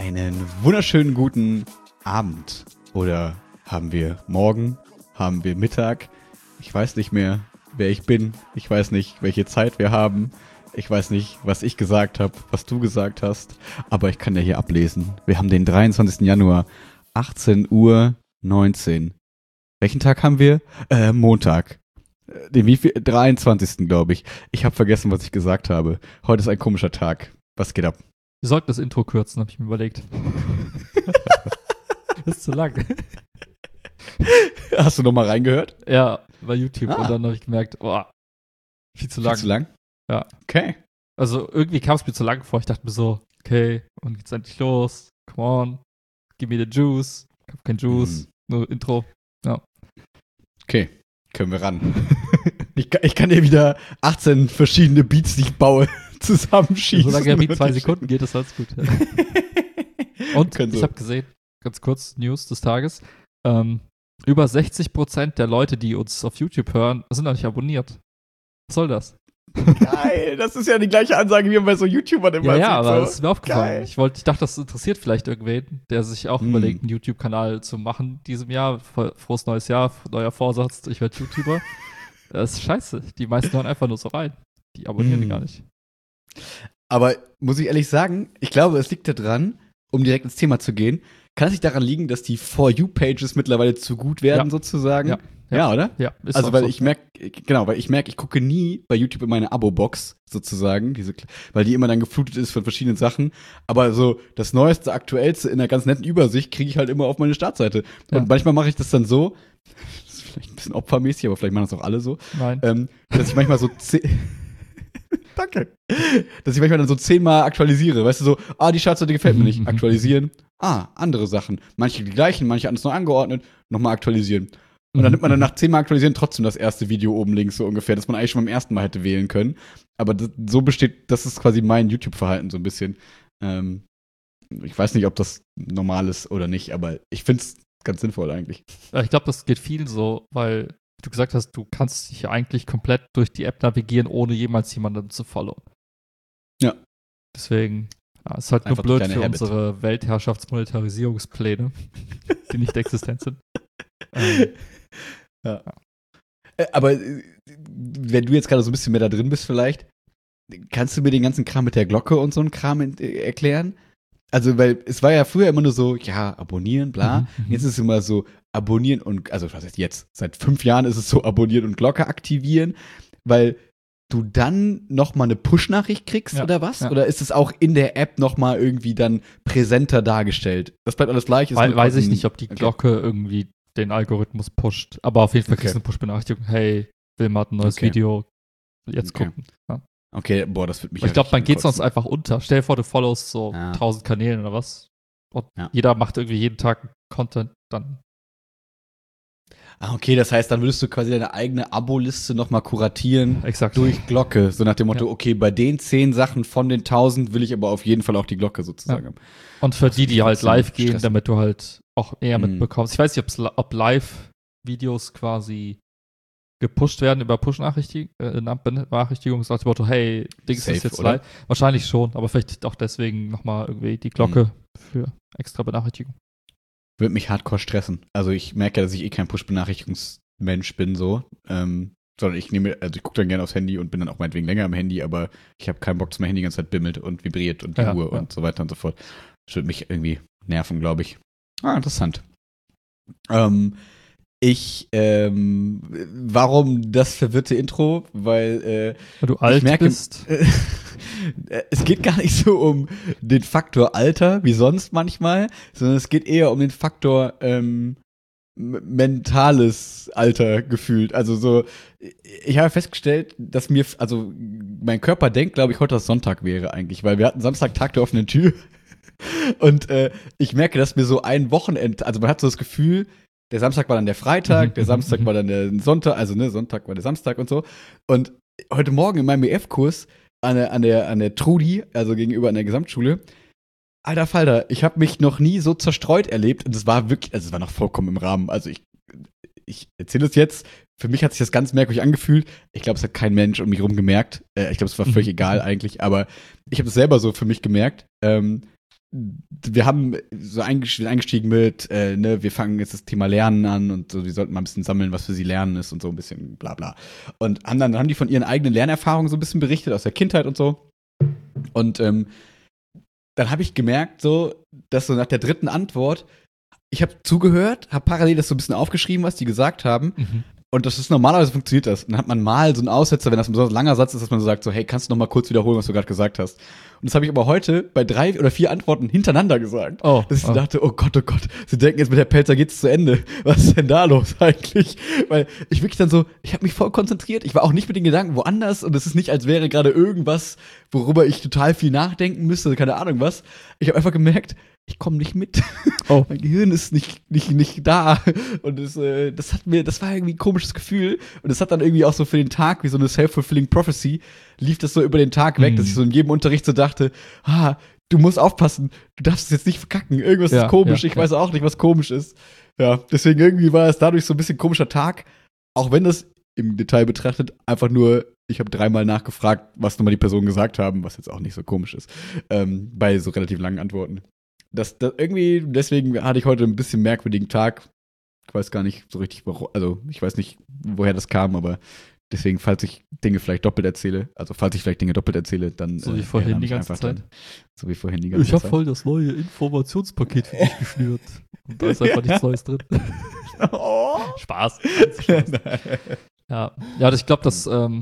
Einen wunderschönen guten Abend. Oder haben wir morgen? Haben wir Mittag? Ich weiß nicht mehr, wer ich bin. Ich weiß nicht, welche Zeit wir haben. Ich weiß nicht, was ich gesagt habe, was du gesagt hast. Aber ich kann ja hier ablesen. Wir haben den 23. Januar, 18:19 Uhr. Welchen Tag haben wir? Montag. Den 23. glaube ich. Ich habe vergessen, was ich gesagt habe. Heute ist ein komischer Tag. Was geht ab? Wir sollten das Intro kürzen, habe ich mir überlegt. Das ist zu lang. Hast du noch mal reingehört? Ja, bei YouTube. Und dann habe ich gemerkt, viel zu lang. Viel zu lang? Ja. Okay. Also irgendwie kam es mir zu lang vor. Ich dachte mir so, okay, und geht's endlich los. Come on, give me the juice. Ich habe kein Juice, nur Intro. Ja. Okay, können wir ran. Ich kann dir wieder 18 verschiedene Beats, die ich baue, zusammenschießen. Solange der Beat 2 Sekunden geht, ist alles gut. Ja. Und ich habe gesehen, ganz kurz, News des Tages, über 60% der Leute, die uns auf YouTube hören, sind noch nicht abonniert. Was soll das? Geil, das ist ja die gleiche Ansage, wie man bei so YouTubern immer sieht. Ja, aber so. das ist mir aufgefallen. Ich dachte, das interessiert vielleicht irgendwen, der sich auch überlegt, einen YouTube-Kanal zu machen diesem Jahr. Frohes neues Jahr, neuer Vorsatz, ich werde YouTuber. Das ist scheiße. Die meisten hören einfach nur so rein. Die abonnieren die gar nicht. Aber muss ich ehrlich sagen, ich glaube, es liegt daran, um direkt ins Thema zu gehen, kann es nicht daran liegen, dass die For You-Pages mittlerweile zu gut werden, sozusagen? Ja, oder? Ja, ist also, weil so. ich merke, ich gucke nie bei YouTube in meine Abo-Box, sozusagen, weil die immer dann geflutet ist von verschiedenen Sachen. Aber so das Neueste, Aktuellste in einer ganz netten Übersicht kriege ich halt immer auf meine Startseite. Ja. Und manchmal mache ich das dann so, das ist vielleicht ein bisschen opfermäßig, aber vielleicht machen das auch alle so, Nein. dass ich manchmal so Danke. Dass ich manchmal dann so 10-mal aktualisiere. Weißt du, so, die Startseite gefällt mir nicht. Aktualisieren. Andere Sachen. Manche die gleichen, manche anders noch angeordnet. Nochmal aktualisieren. Und dann nimmt man dann nach 10-mal aktualisieren trotzdem das erste Video oben links so ungefähr, das man eigentlich schon beim ersten Mal hätte wählen können. Aber das ist quasi mein YouTube-Verhalten so ein bisschen. Ich weiß nicht, ob das normal ist oder nicht, aber ich finde es ganz sinnvoll eigentlich. Ich glaube, das geht vielen so, weil du gesagt hast, du kannst dich ja eigentlich komplett durch die App navigieren, ohne jemals jemanden zu followen. Ja. Deswegen, ist halt nur blöd für unsere Weltherrschaftsmonetarisierungspläne, die nicht existent sind. Ja. Aber wenn du jetzt gerade so ein bisschen mehr da drin bist vielleicht, kannst du mir den ganzen Kram mit der Glocke und so einen Kram erklären? Also, weil es war ja früher immer nur so, ja, abonnieren, bla. Jetzt ist es immer so, abonnieren und, also was heißt jetzt? Seit 5 Jahren ist es so, abonnieren und Glocke aktivieren, weil du dann nochmal eine Push-Nachricht kriegst oder was? Ja. Oder ist es auch in der App nochmal irgendwie dann präsenter dargestellt? Das bleibt alles gleich. Weiß ich nicht, ob die Glocke irgendwie den Algorithmus pusht. Aber auf jeden Fall kriegst du eine Push-Benachrichtigung. Hey, Wilma hat ein neues Video. Jetzt gucken. Ja. Okay, das wird mich Ich glaube, man geht sonst einfach unter. Stell dir vor, du followst so 1000 Kanälen oder was. Und jeder macht irgendwie jeden Tag Content dann. Okay, das heißt, dann würdest du quasi deine eigene Abo-Liste nochmal kuratieren. Exakt. Durch Glocke. So nach dem Motto, okay, bei den 10 Sachen von den 1000 will ich aber auf jeden Fall auch die Glocke sozusagen haben. Und für die halt live gehen, damit du halt auch eher mitbekommst. Ich weiß nicht, ob Live-Videos quasi gepusht werden über Push-Benachrichtigungen, nach dem Motto, hey, Dings ist jetzt live. Wahrscheinlich schon, aber vielleicht auch deswegen nochmal irgendwie die Glocke für extra Benachrichtigung. Würde mich hardcore stressen. Also ich merke ja, dass ich kein Push-Benachrichtigungsmensch bin, so. Sondern ich gucke dann gerne aufs Handy und bin dann auch meinetwegen länger am Handy, aber ich habe keinen Bock, dass mein Handy die ganze Zeit bimmelt und vibriert und die Uhr und so weiter und so fort. Das würde mich irgendwie nerven, glaube ich. Interessant. Warum das verwirrte Intro? Weil du alt bist. Es geht gar nicht so um den Faktor Alter, wie sonst manchmal, sondern es geht eher um den Faktor mentales Alter gefühlt. Also so, ich habe festgestellt, dass mein Körper denkt, glaube ich, heute dass Sonntag wäre eigentlich, weil wir hatten Samstag Tag der offenen Tür und ich merke, dass mir so ein Wochenende, also man hat so das Gefühl, der Samstag war dann der Freitag, der Samstag war dann der Sonntag, also Sonntag war der Samstag und so. Und heute Morgen in meinem EF-Kurs an der Trudi, also gegenüber an der Gesamtschule, alter Falter, ich habe mich noch nie so zerstreut erlebt und es war wirklich, also es war noch vollkommen im Rahmen. Also ich erzähle es jetzt, für mich hat sich das ganz merkwürdig angefühlt. Ich glaube, es hat kein Mensch um mich herum gemerkt. Ich glaube, es war völlig egal eigentlich, aber ich habe es selber so für mich gemerkt. wir haben so eingestiegen mit, wir fangen jetzt das Thema Lernen an und so, die sollten mal ein bisschen sammeln, was für sie Lernen ist und so ein bisschen bla bla. Und dann haben die von ihren eigenen Lernerfahrungen so ein bisschen berichtet, aus der Kindheit und so. Und dann habe ich gemerkt, so, dass so nach der dritten Antwort, ich habe zugehört, habe parallel das so ein bisschen aufgeschrieben, was die gesagt haben. Mhm. Und das ist normalerweise funktioniert das. Und dann hat man mal so einen Aussetzer, wenn das ein besonders langer Satz ist, dass man so sagt, so, hey, kannst du noch mal kurz wiederholen, was du gerade gesagt hast? Und das habe ich aber heute bei 3 oder 4 Antworten hintereinander gesagt. Dass ich dachte, oh Gott, sie denken jetzt mit der Pelzer geht's zu Ende. Was ist denn da los eigentlich? Weil ich wirklich dann so, ich habe mich voll konzentriert. Ich war auch nicht mit den Gedanken woanders und es ist nicht, als wäre gerade irgendwas, worüber ich total viel nachdenken müsste, keine Ahnung was. Ich habe einfach gemerkt, ich komme nicht mit. Oh. Mein Gehirn ist nicht da. Und das war irgendwie ein komisches Gefühl. Und es hat dann irgendwie auch so für den Tag, wie so eine self-fulfilling prophecy, lief das so über den Tag weg, dass ich so in jedem Unterricht so dachte, du musst aufpassen, du darfst es jetzt nicht verkacken. Irgendwas ist komisch, ich weiß auch nicht, was komisch ist. Ja, deswegen irgendwie war es dadurch so ein bisschen komischer Tag. Auch wenn das im Detail betrachtet einfach nur, ich habe 3-mal nachgefragt, was nochmal die Personen gesagt haben, was jetzt auch nicht so komisch ist, bei so relativ langen Antworten. Das irgendwie, deswegen hatte ich heute ein bisschen merkwürdigen Tag. Ich weiß gar nicht so richtig, warum, also ich weiß nicht, woher das kam, aber deswegen, falls ich Dinge vielleicht doppelt erzähle, dann so wie vorhin die ganze Zeit. So wie vorhin die ganze Zeit. Ich habe voll das neue Informationspaket für dich geschnürt. Und da ist einfach nichts Neues drin. Spaß. Ja, ich glaube, das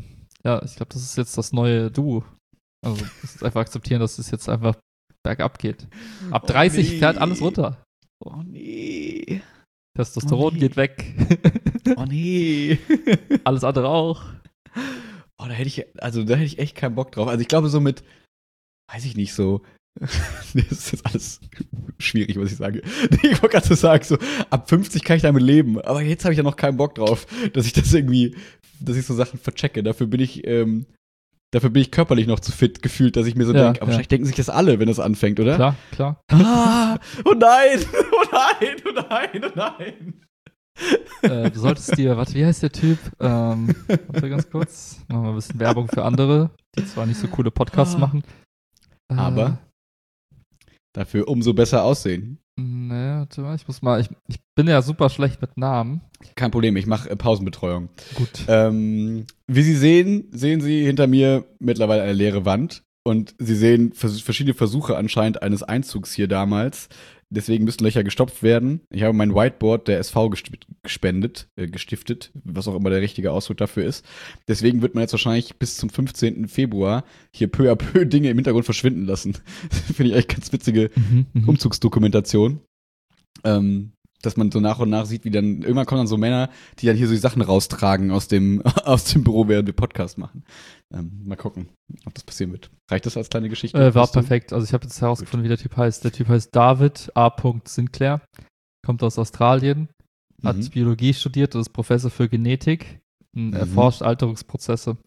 ist jetzt das neue Du. Also, du musst einfach akzeptieren, dass es jetzt einfach bergab geht. Ab 30 fährt alles runter. Oh nee. Testosteron geht weg. Oh nee. Alles andere auch. Oh, da hätte ich echt keinen Bock drauf. Also ich glaube so mit, weiß ich nicht, so, das ist jetzt alles schwierig, was ich sage. Ich wollte gerade so sagen, so, ab 50 kann ich damit leben. Aber jetzt habe ich ja noch keinen Bock drauf, dass ich so Sachen verchecke. Dafür bin ich körperlich noch zu fit gefühlt, dass ich mir so denke, aber wahrscheinlich denken sich das alle, wenn das anfängt, oder? Klar. Oh nein, oh nein, oh nein, oh nein. Du solltest dir, wie heißt der Typ? Warte ganz kurz. Machen wir ein bisschen Werbung für andere, die zwar nicht so coole Podcasts machen. Aber dafür umso besser aussehen. Naja, warte mal, ich bin ja super schlecht mit Namen. Kein Problem, ich mache Pausenbetreuung. Gut. Wie Sie sehen Sie hinter mir mittlerweile eine leere Wand. Und Sie sehen verschiedene Versuche anscheinend eines Einzugs hier damals. Deswegen müssen Löcher gestopft werden. Ich habe mein Whiteboard der SV gestiftet, was auch immer der richtige Ausdruck dafür ist. Deswegen wird man jetzt wahrscheinlich bis zum 15. Februar hier peu à peu Dinge im Hintergrund verschwinden lassen. Finde ich echt ganz witzige Umzugsdokumentation. Dass man so nach und nach sieht, wie dann, irgendwann kommen dann so Männer, die dann hier so die Sachen raustragen aus dem Büro, während wir Podcast machen. Mal gucken, ob das passieren wird. Reicht das als kleine Geschichte? War perfekt. Also ich habe jetzt herausgefunden, wie der Typ heißt. Der Typ heißt David A. Sinclair, kommt aus Australien, hat Biologie studiert und ist Professor für Genetik, erforscht Alterungsprozesse.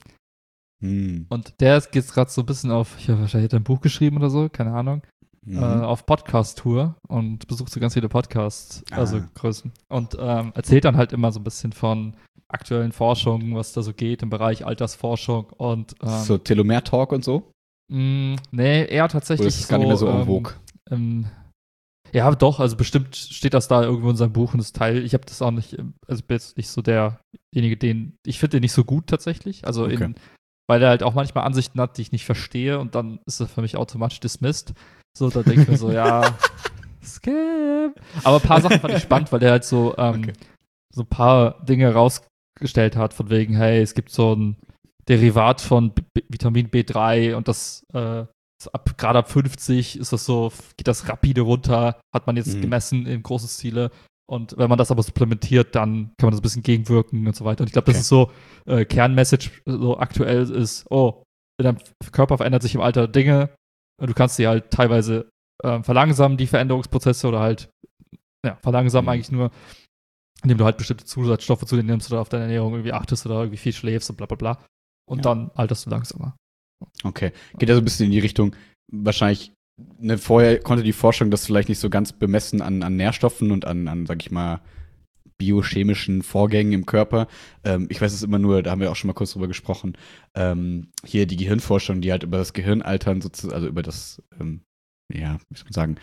Und der geht gerade so ein bisschen wahrscheinlich hat er ein Buch geschrieben oder so, keine Ahnung, auf Podcast-Tour und besucht so ganz viele Podcasts, also Größen. Und erzählt dann halt immer so ein bisschen von aktuellen Forschungen, was da so geht im Bereich Altersforschung und so Telomer-Talk und so? Nee, eher tatsächlich oder ist das gar nicht mehr so en vogue? Ja, doch, also bestimmt steht das da irgendwo in seinem Buch und das Teil, ich habe das auch nicht, also bin jetzt nicht so derjenige, ich finde den nicht so gut tatsächlich, also okay. Weil er halt auch manchmal Ansichten hat, die ich nicht verstehe und dann ist er für mich automatisch dismissed. So, da denke ich mir so, ja, Scam. Aber ein paar Sachen fand ich spannend, weil der halt so so ein paar Dinge rausgestellt hat, von wegen, hey, es gibt so ein Derivat von Vitamin B3 und das gerade ab 50 ist das so, geht das rapide runter, hat man jetzt gemessen in großen Stile. Und wenn man das aber supplementiert, dann kann man das ein bisschen gegenwirken und so weiter. Und ich glaube, das ist so Kernmessage, so aktuell ist, in deinem Körper verändert sich im Alter Dinge und du kannst sie halt teilweise verlangsamen, die Veränderungsprozesse, oder halt verlangsamen eigentlich nur, indem du halt bestimmte Zusatzstoffe zu dir nimmst oder auf deine Ernährung irgendwie achtest oder irgendwie viel schläfst und bla bla bla. Und dann alterst du langsamer. Okay. Geht ja so ein bisschen in die Richtung, wahrscheinlich, vorher konnte die Forschung das vielleicht nicht so ganz bemessen an Nährstoffen und an, sag ich mal, biochemischen Vorgängen im Körper. Ich weiß es immer nur, da haben wir auch schon mal kurz drüber gesprochen, hier die Gehirnforschung, die halt über das Gehirnaltern sozusagen, also über das ja, wie soll man sagen,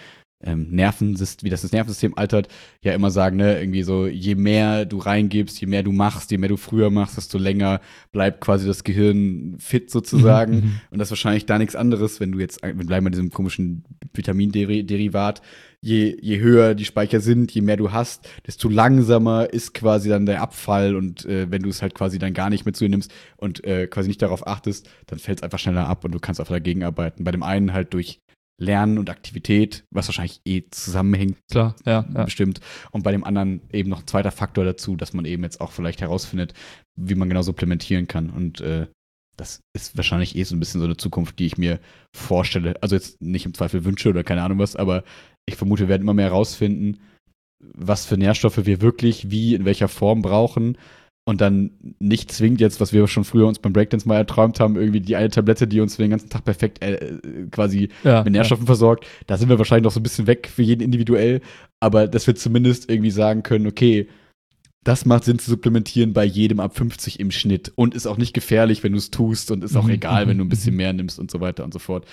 wie das Nervensystem altert, ja immer sagen, ne, irgendwie so, je mehr du reingibst, je mehr du machst, je mehr du früher machst, desto länger bleibt quasi das Gehirn fit sozusagen. Und das ist wahrscheinlich da nichts anderes, wenn wir bleiben bei diesem komischen Vitaminderivat, je höher die Speicher sind, je mehr du hast, desto langsamer ist quasi dann der Abfall und wenn du es halt quasi dann gar nicht mehr zu dir nimmst und quasi nicht darauf achtest, dann fällt es einfach schneller ab und du kannst einfach dagegen arbeiten. Bei dem einen halt durch Lernen und Aktivität, was wahrscheinlich zusammenhängt. Klar, ja. Bestimmt. Und bei dem anderen eben noch ein zweiter Faktor dazu, dass man eben jetzt auch vielleicht herausfindet, wie man genau supplementieren kann. Und das ist wahrscheinlich so ein bisschen so eine Zukunft, die ich mir vorstelle. Also jetzt nicht im Zweifel wünsche oder keine Ahnung was, aber ich vermute, wir werden immer mehr herausfinden, was für Nährstoffe wir wirklich wie in welcher Form brauchen. Und dann nicht zwingend jetzt, was wir schon früher uns beim Breakdance mal erträumt haben, irgendwie die eine Tablette, die uns für den ganzen Tag perfekt quasi mit Nährstoffen versorgt. Da sind wir wahrscheinlich noch so ein bisschen weg für jeden individuell. Aber dass wir zumindest irgendwie sagen können, okay, das macht Sinn zu supplementieren bei jedem ab 50 im Schnitt. Und ist auch nicht gefährlich, wenn du es tust. Und ist auch egal, wenn du ein bisschen mehr nimmst und so weiter und so fort.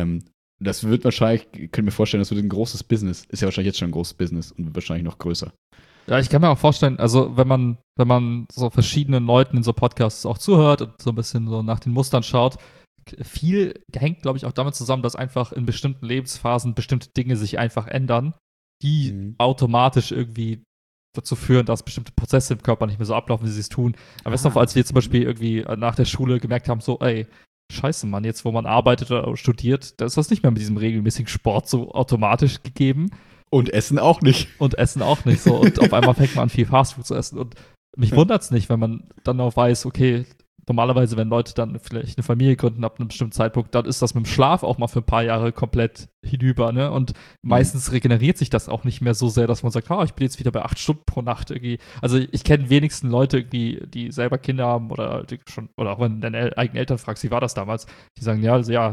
Das wird wahrscheinlich, ich könnte mir vorstellen, das wird ein großes Business. Ist ja wahrscheinlich jetzt schon ein großes Business und wird wahrscheinlich noch größer. Ja, ich kann mir auch vorstellen, also wenn man so verschiedenen Leuten in so Podcasts auch zuhört und so ein bisschen so nach den Mustern schaut, viel hängt, glaube ich, auch damit zusammen, dass einfach in bestimmten Lebensphasen bestimmte Dinge sich einfach ändern, die automatisch irgendwie dazu führen, dass bestimmte Prozesse im Körper nicht mehr so ablaufen, wie sie es tun. Aber weißt du noch, als wir zum Beispiel irgendwie nach der Schule gemerkt haben, so, ey, scheiße, Mann, jetzt wo man arbeitet oder studiert, da ist das nicht mehr mit diesem regelmäßigen Sport so automatisch gegeben. Und Essen auch nicht. So. Und auf einmal fängt man an, viel Fastfood zu essen. Und mich wundert es nicht, wenn man dann auch weiß, okay, normalerweise, wenn Leute dann vielleicht eine Familie gründen ab einem bestimmten Zeitpunkt, dann ist das mit dem Schlaf auch mal für ein paar Jahre komplett hinüber, ne? Und meistens regeneriert sich das auch nicht mehr so sehr, dass man sagt, ich bin jetzt wieder bei 8 Stunden pro Nacht irgendwie. Also ich kenne wenigsten Leute irgendwie, die selber Kinder haben oder auch wenn du deine eigenen Eltern fragst, wie war das damals? Die sagen,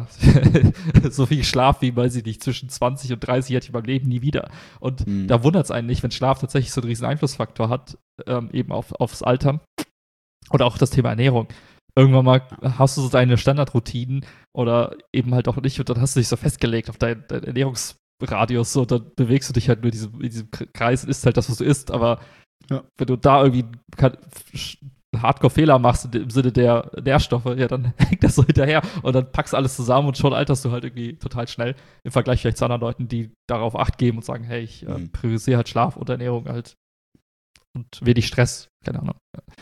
so viel Schlaf wie, weiß ich nicht, zwischen 20 und 30 hatte ich in meinem Leben nie wieder. Und da wundert es einen nicht, wenn Schlaf tatsächlich so einen riesen Einflussfaktor hat, eben aufs Altern. Oder auch das Thema Ernährung. Irgendwann mal hast du so deine Standardroutinen oder eben halt auch nicht und dann hast du dich so festgelegt auf deinen Ernährungsradius so, und dann bewegst du dich halt nur in diesem Kreis und isst halt das, was du isst, aber wenn du da irgendwie einen Hardcore-Fehler machst im Sinne der Nährstoffe, ja, dann hängt das so hinterher und dann packst du alles zusammen und schon alterst du halt irgendwie total schnell im Vergleich vielleicht zu anderen Leuten, die darauf Acht geben und sagen, hey, ich priorisiere halt Schlaf und Ernährung halt und wenig Stress, keine Ahnung.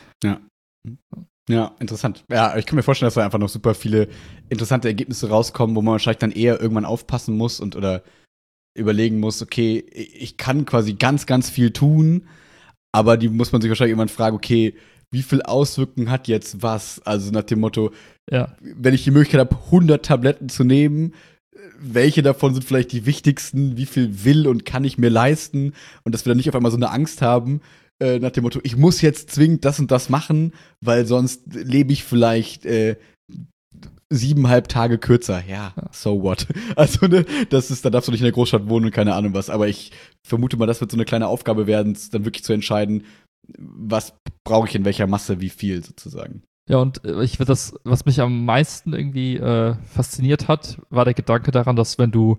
Ja, interessant. Ja, ich kann mir vorstellen, dass da einfach noch super viele interessante Ergebnisse rauskommen, wo man wahrscheinlich dann eher irgendwann aufpassen muss oder überlegen muss, okay, ich kann quasi ganz, ganz viel tun, aber die muss man sich wahrscheinlich irgendwann fragen, okay, wie viel Auswirkungen hat jetzt was? Also nach dem Motto, wenn ich die Möglichkeit habe, 100 Tabletten zu nehmen, welche davon sind vielleicht die wichtigsten? Wie viel will und kann ich mir leisten? Und dass wir dann nicht auf einmal so eine Angst haben, nach dem Motto, ich muss jetzt zwingend das und das machen, weil sonst lebe ich vielleicht 7,5 Tage kürzer. Ja, so what? Also, ne, da darfst du nicht in der Großstadt wohnen und keine Ahnung was. Aber ich vermute mal, das wird so eine kleine Aufgabe werden, dann wirklich zu entscheiden, was brauche ich in welcher Masse, wie viel sozusagen. Ja, und was mich am meisten irgendwie fasziniert hat, war der Gedanke daran, dass wenn du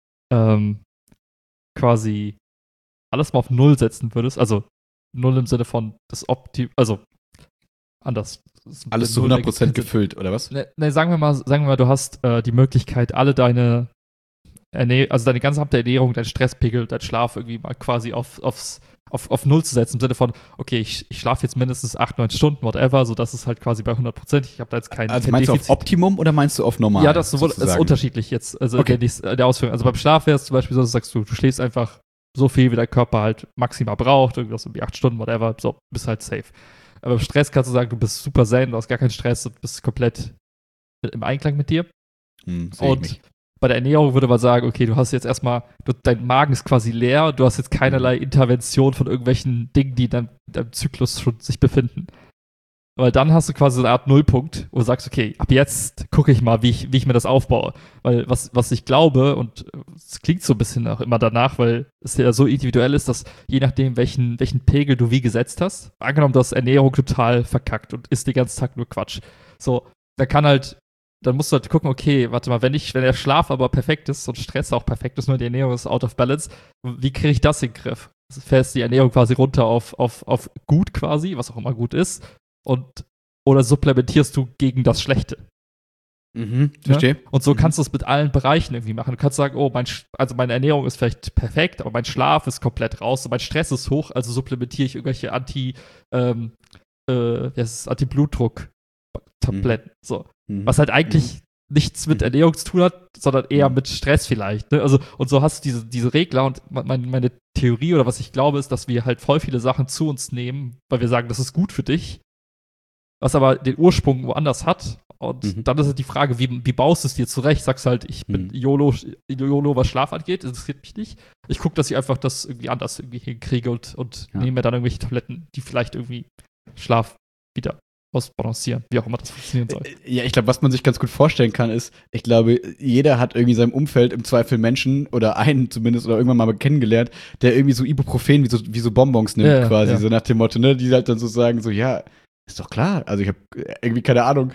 quasi alles mal auf Null setzen würdest, also Null im Sinne von das also anders. Alles zu 100% gefüllt, oder was? Ne, sagen wir mal, du hast die Möglichkeit, alle deine gesamte Ernährung, dein Stresspegel, dein Schlaf irgendwie mal quasi auf Null zu setzen, im Sinne von, okay, ich schlafe jetzt mindestens 8, 9 Stunden, whatever, so dass es halt quasi bei 100%. Ich habe da jetzt kein Also meinst Defizit. Du auf Optimum oder meinst du auf normal? Ja, das ist unterschiedlich jetzt, also okay. der Ausführung. Also beim Schlaf wäre es zum Beispiel so, dass sagst du schläfst einfach so viel, wie dein Körper halt maximal braucht, irgendwas so wie 8 Stunden, whatever, so, bist halt safe. Aber im Stress kannst du sagen, du bist super zen, du hast gar keinen Stress und bist komplett im Einklang mit dir. Und bei der Ernährung würde man sagen, okay, du hast jetzt erstmal, dein Magen ist quasi leer, du hast jetzt keinerlei Intervention von irgendwelchen Dingen, die in deinem Zyklus schon sich befinden. Weil dann hast du quasi so eine Art Nullpunkt, wo du sagst, okay, ab jetzt gucke ich mal, wie ich mir das aufbaue. Weil was ich glaube, und es klingt so ein bisschen auch immer danach, weil es ja so individuell ist, dass je nachdem, welchen Pegel du wie gesetzt hast, angenommen, du hast Ernährung total verkackt und isst den ganzen Tag nur Quatsch. So, da kann halt dann musst du halt gucken, okay, warte mal, wenn der Schlaf aber perfekt ist und Stress auch perfekt ist, nur die Ernährung ist out of balance, wie kriege ich das in den Griff? Fährst die Ernährung quasi runter auf gut quasi, was auch immer gut ist, oder supplementierst du gegen das Schlechte? Verstehe. Ja? Und so kannst du es mit allen Bereichen irgendwie machen. Du kannst sagen, oh, meine Ernährung ist vielleicht perfekt, aber mein Schlaf ist komplett raus und mein Stress ist hoch, also supplementiere ich irgendwelche Anti-Blutdruck-Tabletten. So. Was halt eigentlich nichts mit Ernährung zu tun hat, sondern eher mit Stress vielleicht. Ne? Also, und so hast du diese Regler und meine Theorie oder was ich glaube, ist, dass wir halt voll viele Sachen zu uns nehmen, weil wir sagen, das ist gut für dich, was aber den Ursprung woanders hat. Und dann ist halt die Frage, wie baust du es dir zurecht? Sagst halt, ich bin YOLO, was Schlaf angeht, interessiert mich nicht. Ich gucke, dass ich einfach das irgendwie anders irgendwie hinkriege und nehme mir dann irgendwelche Tabletten, die vielleicht irgendwie Schlaf wieder ausbalancieren, wie auch immer das funktionieren soll. Ja, ich glaube, was man sich ganz gut vorstellen kann, ist, ich glaube, jeder hat irgendwie in seinem Umfeld im Zweifel Menschen oder einen zumindest oder irgendwann mal kennengelernt, der irgendwie so Ibuprofen wie so Bonbons nimmt quasi, so nach dem Motto, ne, die halt dann so sagen, so, ja, ist doch klar, also ich habe irgendwie keine Ahnung,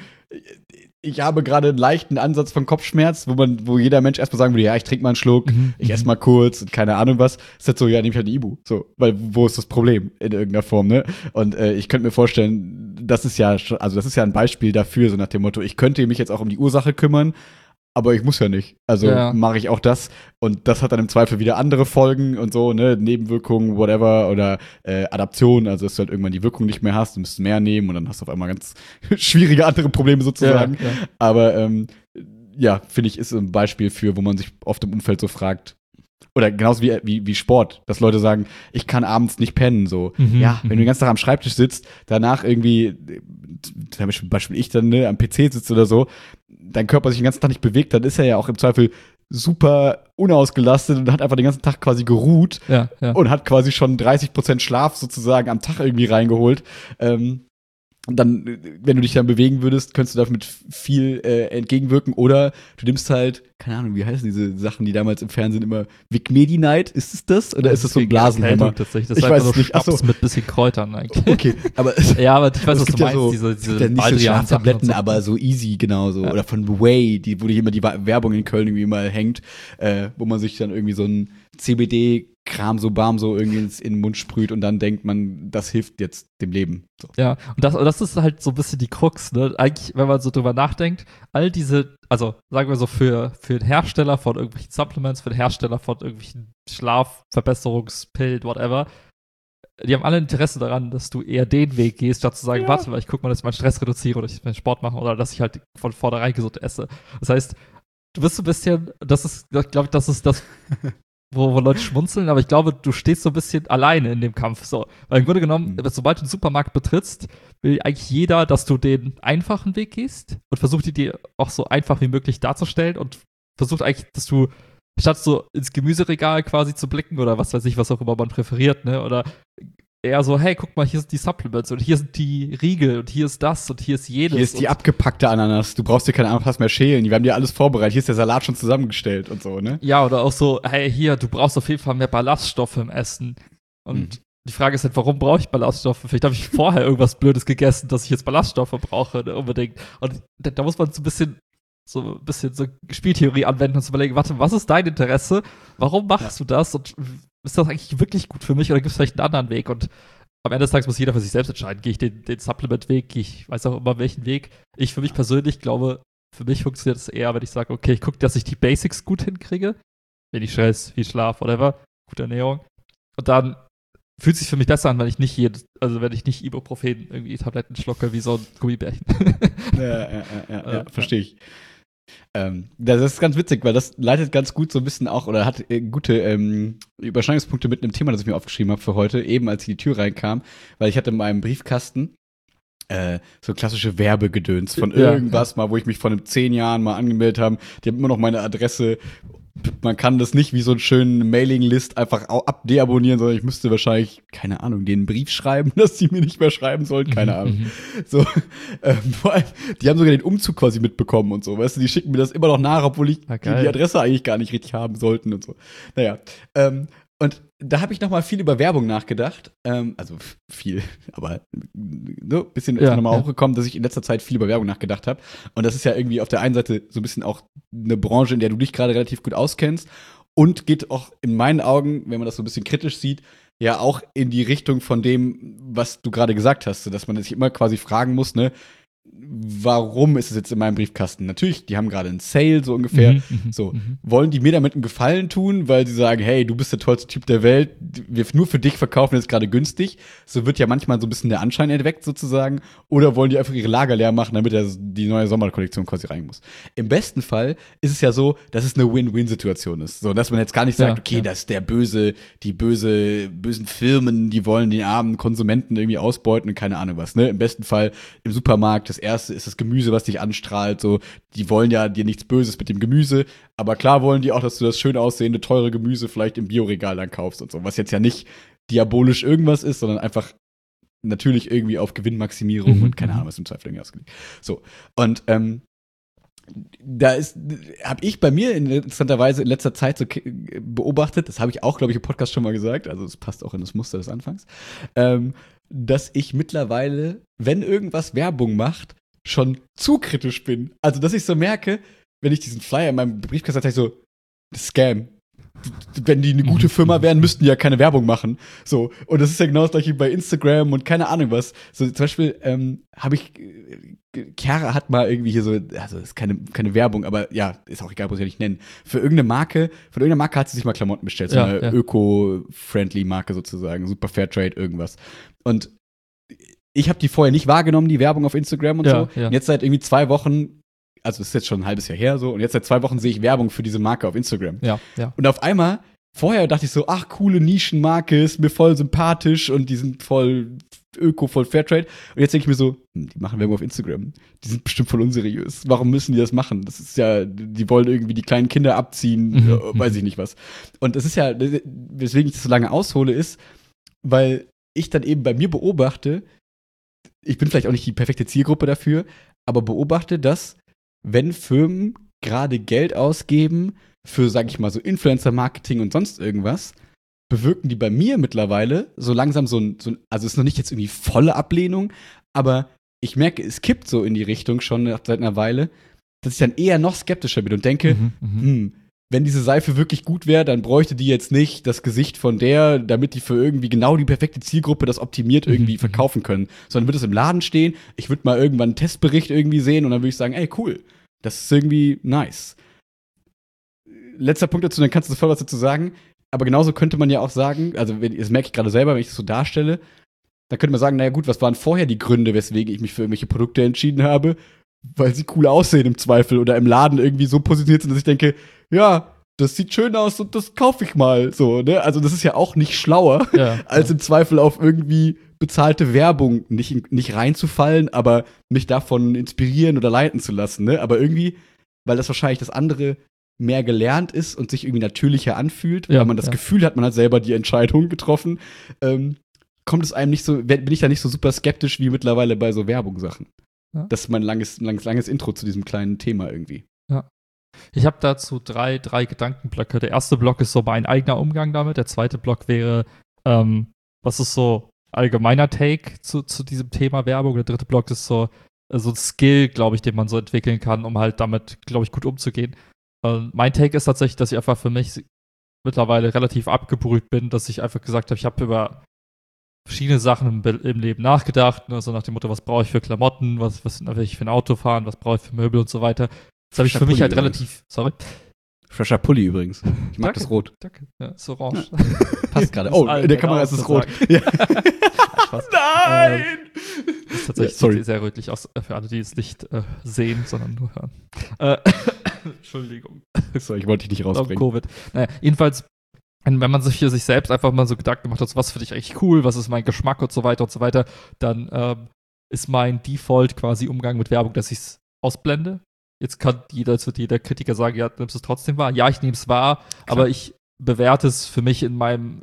ich habe gerade einen leichten Ansatz von Kopfschmerz, wo jeder Mensch erstmal sagen würde, ja, ich trinke mal einen Schluck, ich esse mal kurz und keine Ahnung was. Ist halt so, ja, nehme ich halt eine Ibu. So, weil wo ist das Problem in irgendeiner Form, ne? Und ich könnte mir vorstellen, das ist ja ein Beispiel dafür, so nach dem Motto, ich könnte mich jetzt auch um die Ursache kümmern, aber ich muss ja nicht. Also mache ich auch das. Und das hat dann im Zweifel wieder andere Folgen und so, ne? Nebenwirkungen, whatever, oder Adaption, also dass du halt irgendwann die Wirkung nicht mehr hast, du musst mehr nehmen und dann hast du auf einmal ganz schwierige andere Probleme sozusagen. Ja. Aber finde ich, ist ein Beispiel für, wo man sich oft im Umfeld so fragt, oder genauso wie Sport, dass Leute sagen, ich kann abends nicht pennen, so. Wenn du den ganzen Tag am Schreibtisch sitzt, danach irgendwie, zum Beispiel ich dann, ne, am PC sitze oder so, dein Körper sich den ganzen Tag nicht bewegt, dann ist er ja auch im Zweifel super unausgelastet und hat einfach den ganzen Tag quasi geruht und hat quasi schon 30% Schlaf sozusagen am Tag irgendwie reingeholt. Und dann, wenn du dich dann bewegen würdest, könntest du damit viel entgegenwirken. Oder du nimmst halt, keine Ahnung, wie heißen diese Sachen, die damals im Fernsehen immer, Vicmedi-Night, ist es das? Oder ist es so ein Blasenhemmer? Tatsächlich, das ist einfach nur Schnaps mit bisschen Kräutern eigentlich. Okay, aber ja, aber ich weiß, was du meinst, diese nicht so Schlaftabletten, so. Aber so easy genauso. Ja. Oder von Whey, wo die immer die Werbung in Köln irgendwie mal hängt, wo man sich dann irgendwie so ein CBD-Kram so warm so irgendwie in den Mund sprüht und dann denkt man, das hilft jetzt dem Leben. So. Ja, und das ist halt so ein bisschen die Krux, ne? Eigentlich, wenn man so drüber nachdenkt, all diese, also sagen wir so für den Hersteller von irgendwelchen Supplements, für den Hersteller von irgendwelchen Schlafverbesserungspillen, whatever, die haben alle Interesse daran, dass du eher den Weg gehst, statt zu sagen, warte mal, ich guck mal, dass ich meinen Stress reduziere oder ich meinen Sport mache oder dass ich halt von vornherein gesund esse. Das heißt, du bist so ein bisschen, glaube ich, das ist das, wo Leute schmunzeln, aber ich glaube, du stehst so ein bisschen alleine in dem Kampf. So. Weil im Grunde genommen, sobald du den Supermarkt betrittst, will eigentlich jeder, dass du den einfachen Weg gehst und versucht dir auch so einfach wie möglich darzustellen und versucht eigentlich, dass du statt so ins Gemüseregal quasi zu blicken oder was weiß ich, was auch immer man präferiert, ne, oder eher so, hey, guck mal, hier sind die Supplements und hier sind die Riegel und hier ist das und hier ist jedes. Hier ist die abgepackte Ananas. Du brauchst dir keine Ananas mehr schälen. Wir haben dir alles vorbereitet. Hier ist der Salat schon zusammengestellt und so, ne? Ja, oder auch so, hey, hier, du brauchst auf jeden Fall mehr Ballaststoffe im Essen. Und die Frage ist halt, warum brauche ich Ballaststoffe? Vielleicht habe ich vorher irgendwas Blödes gegessen, dass ich jetzt Ballaststoffe brauche, ne, unbedingt. Und da muss man so ein bisschen so Spieltheorie anwenden und zu überlegen, warte, was ist dein Interesse? Warum machst du das? Und ist das eigentlich wirklich gut für mich oder gibt es vielleicht einen anderen Weg? Und am Ende des Tages muss jeder für sich selbst entscheiden. Gehe ich den Supplement-Weg? Ich weiß auch immer, welchen Weg. Ich für mich persönlich glaube, für mich funktioniert es eher, wenn ich sage, okay, ich gucke, dass ich die Basics gut hinkriege. Wenig Stress, viel Schlaf, whatever, gute Ernährung. Und dann fühlt es sich für mich besser an, wenn ich nicht Ibuprofen irgendwie Tabletten schlucke wie so ein Gummibärchen. Ja, verstehe ich. Das ist ganz witzig, weil das leitet ganz gut so ein bisschen auch oder hat gute Überschneidungspunkte mit einem Thema, das ich mir aufgeschrieben habe für heute, eben als ich in die Tür reinkam, weil ich hatte in meinem Briefkasten so klassische Werbegedöns von irgendwas mal, wo ich mich vor 10 Jahren mal angemeldet habe. Die haben immer noch meine Adresse. Man kann das nicht wie so einen schönen Mailing-List einfach abdeabonnieren, sondern ich müsste wahrscheinlich, keine Ahnung, denen einen Brief schreiben, dass die mir nicht mehr schreiben sollen, keine Ahnung. So, vor allem, die haben sogar den Umzug quasi mitbekommen und so, weißt du, die schicken mir das immer noch nach, obwohl ich die Adresse eigentlich gar nicht richtig haben sollten und so. Naja, Und da habe ich nochmal viel über Werbung nachgedacht. Also viel, aber ein bisschen ist nochmal hochgekommen, dass ich in letzter Zeit viel über Werbung nachgedacht habe. Und das ist ja irgendwie auf der einen Seite so ein bisschen auch eine Branche, in der du dich gerade relativ gut auskennst. Und geht auch in meinen Augen, wenn man das so ein bisschen kritisch sieht, ja auch in die Richtung von dem, was du gerade gesagt hast, dass man sich immer quasi fragen muss, ne, warum ist es jetzt in meinem Briefkasten? Natürlich, die haben gerade einen Sale, so ungefähr. Wollen die mir damit einen Gefallen tun, weil sie sagen, hey, du bist der tollste Typ der Welt, wir nur für dich verkaufen jetzt gerade günstig. So wird ja manchmal so ein bisschen der Anschein erweckt, sozusagen. Oder wollen die einfach ihre Lager leer machen, damit die neue Sommerkollektion quasi rein muss. Im besten Fall ist es ja so, dass es eine Win-Win-Situation ist. So, dass man jetzt gar nicht sagt, das ist die bösen Firmen, die wollen den armen Konsumenten irgendwie ausbeuten und keine Ahnung was, ne? Im besten Fall im Supermarkt, das erste ist das Gemüse, was dich anstrahlt, so, die wollen ja dir nichts Böses mit dem Gemüse, aber klar wollen die auch, dass du das schön aussehende, teure Gemüse vielleicht im Bioregal dann kaufst und so, was jetzt ja nicht diabolisch irgendwas ist, sondern einfach natürlich irgendwie auf Gewinnmaximierung und keine Ahnung, was im Zweifel irgendwie ausgelegt. So, und da habe ich bei mir interessanterweise in letzter Zeit so beobachtet, das habe ich auch, glaube ich, im Podcast schon mal gesagt, also es passt auch in das Muster des Anfangs, dass ich mittlerweile, wenn irgendwas Werbung macht, schon zu kritisch bin. Also, dass ich so merke, wenn ich diesen Flyer in meinem Briefkasten habe, so, Scam. Wenn die eine gute Firma wären, müssten die ja keine Werbung machen. So. Und das ist ja genau das gleiche bei Instagram und keine Ahnung was. So, zum Beispiel habe ich, Chiara hat mal irgendwie hier so, also ist keine Werbung, aber ja, ist auch egal, muss ich ja nicht nennen. Von irgendeiner Marke hat sie sich mal Klamotten bestellt. So eine öko-friendly Marke sozusagen. Super Fairtrade, irgendwas. Und ich habe die vorher nicht wahrgenommen, die Werbung auf Instagram und so. Ja. Und jetzt seit irgendwie 2 Wochen, also das ist jetzt schon ein halbes Jahr her so, und jetzt seit 2 Wochen sehe ich Werbung für diese Marke auf Instagram. Ja. Und auf einmal, vorher dachte ich so, ach, coole Nischenmarke, ist mir voll sympathisch und die sind voll Öko, voll Fairtrade. Und jetzt denke ich mir so, die machen Werbung auf Instagram. Die sind bestimmt voll unseriös. Warum müssen die das machen? Das ist ja, die wollen irgendwie die kleinen Kinder abziehen, weiß ich nicht was. Und das ist ja, weswegen ich das so lange aushole, ist, weil ich dann eben bei mir beobachte, ich bin vielleicht auch nicht die perfekte Zielgruppe dafür, aber beobachte, dass, wenn Firmen gerade Geld ausgeben für, sag ich mal, so Influencer-Marketing und sonst irgendwas, bewirken die bei mir mittlerweile so langsam so ein also ist noch nicht jetzt irgendwie volle Ablehnung, aber ich merke, es kippt so in die Richtung schon seit einer Weile, dass ich dann eher noch skeptischer bin und denke, wenn diese Seife wirklich gut wäre, dann bräuchte die jetzt nicht das Gesicht von der, damit die für irgendwie genau die perfekte Zielgruppe das optimiert irgendwie verkaufen können. Sondern würde es im Laden stehen, ich würde mal irgendwann einen Testbericht irgendwie sehen und dann würde ich sagen, ey, cool, das ist irgendwie nice. Letzter Punkt dazu, dann kannst du sofort was dazu sagen. Aber genauso könnte man ja auch sagen, also das merke ich gerade selber, wenn ich das so darstelle, dann könnte man sagen, naja gut, was waren vorher die Gründe, weswegen ich mich für irgendwelche Produkte entschieden habe? Weil sie cool aussehen im Zweifel oder im Laden irgendwie so positioniert sind, dass ich denke, ja, das sieht schön aus und das kaufe ich mal. So, ne? Also das ist ja auch nicht schlauer, als im Zweifel auf irgendwie bezahlte Werbung nicht reinzufallen, aber mich davon inspirieren oder leiten zu lassen. Ne? Aber irgendwie, weil das wahrscheinlich das andere mehr gelernt ist und sich irgendwie natürlicher anfühlt, weil man das Gefühl hat, man hat selber die Entscheidung getroffen, kommt es einem nicht so, bin ich da nicht so super skeptisch wie mittlerweile bei so Werbungssachen. Ja. Das ist mein langes Intro zu diesem kleinen Thema irgendwie. Ja. Ich habe dazu drei Gedankenblöcke. Der erste Block ist so mein eigener Umgang damit. Der zweite Block wäre, was ist so allgemeiner Take zu diesem Thema Werbung. Der dritte Block ist so ein Skill, glaube ich, den man so entwickeln kann, um halt damit, glaube ich, gut umzugehen. Mein Take ist tatsächlich, dass ich einfach für mich mittlerweile relativ abgebrüht bin, dass ich einfach gesagt habe, ich habe über verschiedene Sachen im Leben nachgedacht, ne, so nach dem Motto, was brauche ich für Klamotten, was will ich für ein Auto fahren, was brauche ich für Möbel und so weiter. Das habe ich für mich halt relativ, Fresher Pulli übrigens. Ich mag das Rot. Danke. Ja, ist orange. Ja. Passt gerade. Oh, in der Kamera ist es rot. Ja. Nein! Das ist tatsächlich sehr rötlich aus, für alle, die es nicht sehen, sondern nur hören. Entschuldigung. Sorry, ich wollte dich nicht rausbringen. Covid. Naja, jedenfalls, wenn man sich für sich selbst einfach mal so Gedanken gemacht hat, was finde ich eigentlich cool, was ist mein Geschmack und so weiter, dann ist mein Default quasi Umgang mit Werbung, dass ich es ausblende. Jetzt kann jeder Kritiker sagen, ja, nimmst du es trotzdem wahr? Ja, ich nehme es wahr, klar, aber ich bewerte es für mich in meinem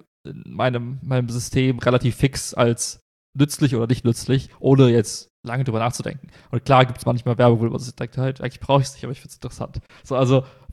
System relativ fix als nützlich oder nicht nützlich, ohne jetzt lange drüber nachzudenken. Und klar gibt es manchmal Werbung, wo man sich denkt, halt, eigentlich brauche ich es nicht, aber ich finde es interessant. So, also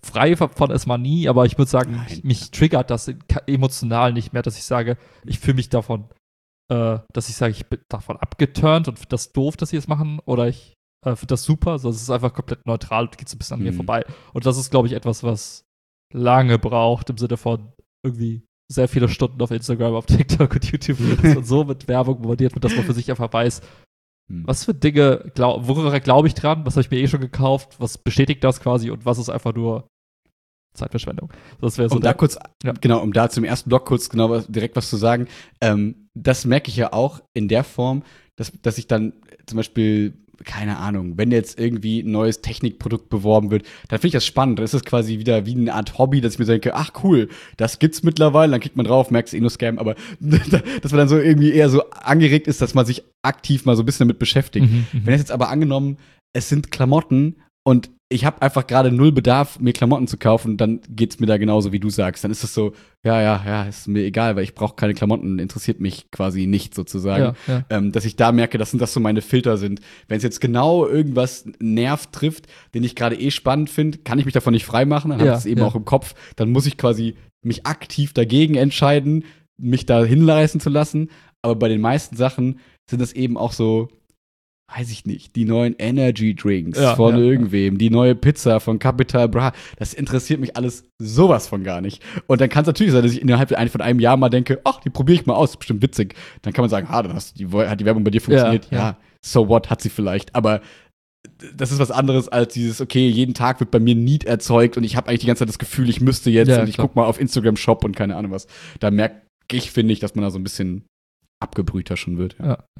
frei von ist man nie, aber ich würde sagen, mich triggert das emotional nicht mehr, dass ich sage, ich fühle mich davon, dass ich sage, ich bin davon abgeturnt und finde das doof, dass sie es machen, oder ich finde das super. Also es ist einfach komplett neutral und geht so ein bisschen an mir vorbei. Und das ist, glaube ich, etwas, was lange braucht, im Sinne von irgendwie sehr viele Stunden auf Instagram, auf TikTok und YouTube und so mit Werbung bombardiert wird, dass man für sich einfach weiß, was für Dinge, worüber glaube ich dran, was habe ich mir schon gekauft, was bestätigt das quasi und was ist einfach nur Zeitverschwendung. Das wäre so. Um da zum ersten Block kurz direkt was zu sagen, das merke ich ja auch in der Form, dass ich dann zum Beispiel, keine Ahnung, wenn jetzt irgendwie ein neues Technikprodukt beworben wird, dann finde ich das spannend. Dann ist das quasi wieder wie eine Art Hobby, dass ich mir denke, ach cool, das gibt's mittlerweile, dann klickt man drauf, merkt es nur Scam, aber dass man dann so irgendwie eher so angeregt ist, dass man sich aktiv mal so ein bisschen damit beschäftigt. Wenn es jetzt aber angenommen, es sind Klamotten und ich habe einfach gerade null Bedarf, mir Klamotten zu kaufen, dann geht's mir da genauso, wie du sagst. Dann ist es so, ja, ist mir egal, weil ich brauche keine Klamotten, interessiert mich quasi nicht sozusagen. Ja. Dass ich da merke, dass das so meine Filter sind. Wenn es jetzt genau irgendwas Nerv trifft, den ich gerade spannend finde, kann ich mich davon nicht freimachen, dann habe ich es eben auch im Kopf. Dann muss ich quasi mich aktiv dagegen entscheiden, mich da hinreißen zu lassen. Aber bei den meisten Sachen sind das eben auch so, weiß ich nicht, die neuen Energy Drinks von irgendwem, die neue Pizza von Capital Bra, das interessiert mich alles sowas von gar nicht. Und dann kann es natürlich sein, dass ich innerhalb von einem Jahr mal denke, ach, die probiere ich mal aus, ist bestimmt witzig. Dann kann man sagen, dann hat die Werbung bei dir funktioniert. Ja, so what, hat sie vielleicht. Aber das ist was anderes als dieses, okay, jeden Tag wird bei mir Need erzeugt und ich habe eigentlich die ganze Zeit das Gefühl, ich müsste jetzt und ich guck mal auf Instagram Shop und keine Ahnung was. Da merke ich, finde ich, dass man da so ein bisschen abgebrühter schon wird.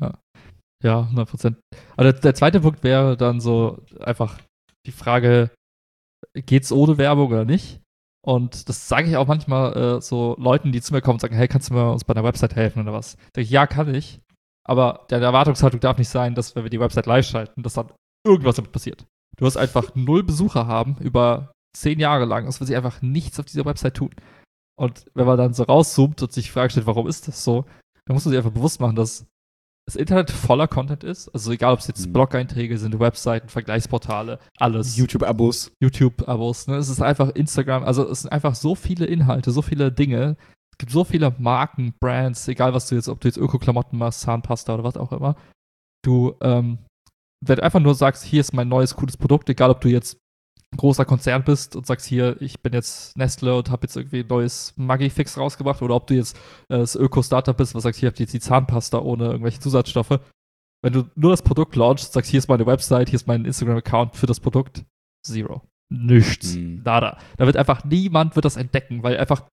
Ja, 100%. Aber der zweite Punkt wäre dann so einfach die Frage, geht's ohne Werbung oder nicht? Und das sage ich auch manchmal so Leuten, die zu mir kommen und sagen, hey, kannst du mir uns bei der Website helfen oder was? Da denke ich, ja, kann ich. Aber der Erwartungshaltung darf nicht sein, dass, wenn wir die Website live schalten, dass dann irgendwas damit passiert. Du wirst einfach 0 Besucher haben über 10 Jahre lang. Es wird sich einfach nichts auf dieser Website tun. Und wenn man dann so rauszoomt und sich die Frage stellt, warum ist das so, dann muss man sich einfach bewusst machen, dass das Internet voller Content ist. Also egal, ob es jetzt Blog-Einträge sind, Webseiten, Vergleichsportale, alles. YouTube-Abos, ne? Es ist einfach Instagram. Also es sind einfach so viele Inhalte, so viele Dinge. Es gibt so viele Marken, Brands, egal was du jetzt, ob du jetzt Öko-Klamotten machst, Zahnpasta oder was auch immer. Wenn du einfach nur sagst, hier ist mein neues, cooles Produkt, egal ob du jetzt ein großer Konzern bist und sagst, hier, ich bin jetzt Nestle und habe jetzt irgendwie ein neues Maggi-Fix rausgebracht, oder ob du jetzt das Öko-Startup bist, was sagst, hier habt ihr jetzt die Zahnpasta ohne irgendwelche Zusatzstoffe. Wenn du nur das Produkt launchst, sagst, hier ist meine Website, hier ist mein Instagram-Account für das Produkt, zero. Nichts. Nada. Da wird einfach niemand das entdecken, weil einfach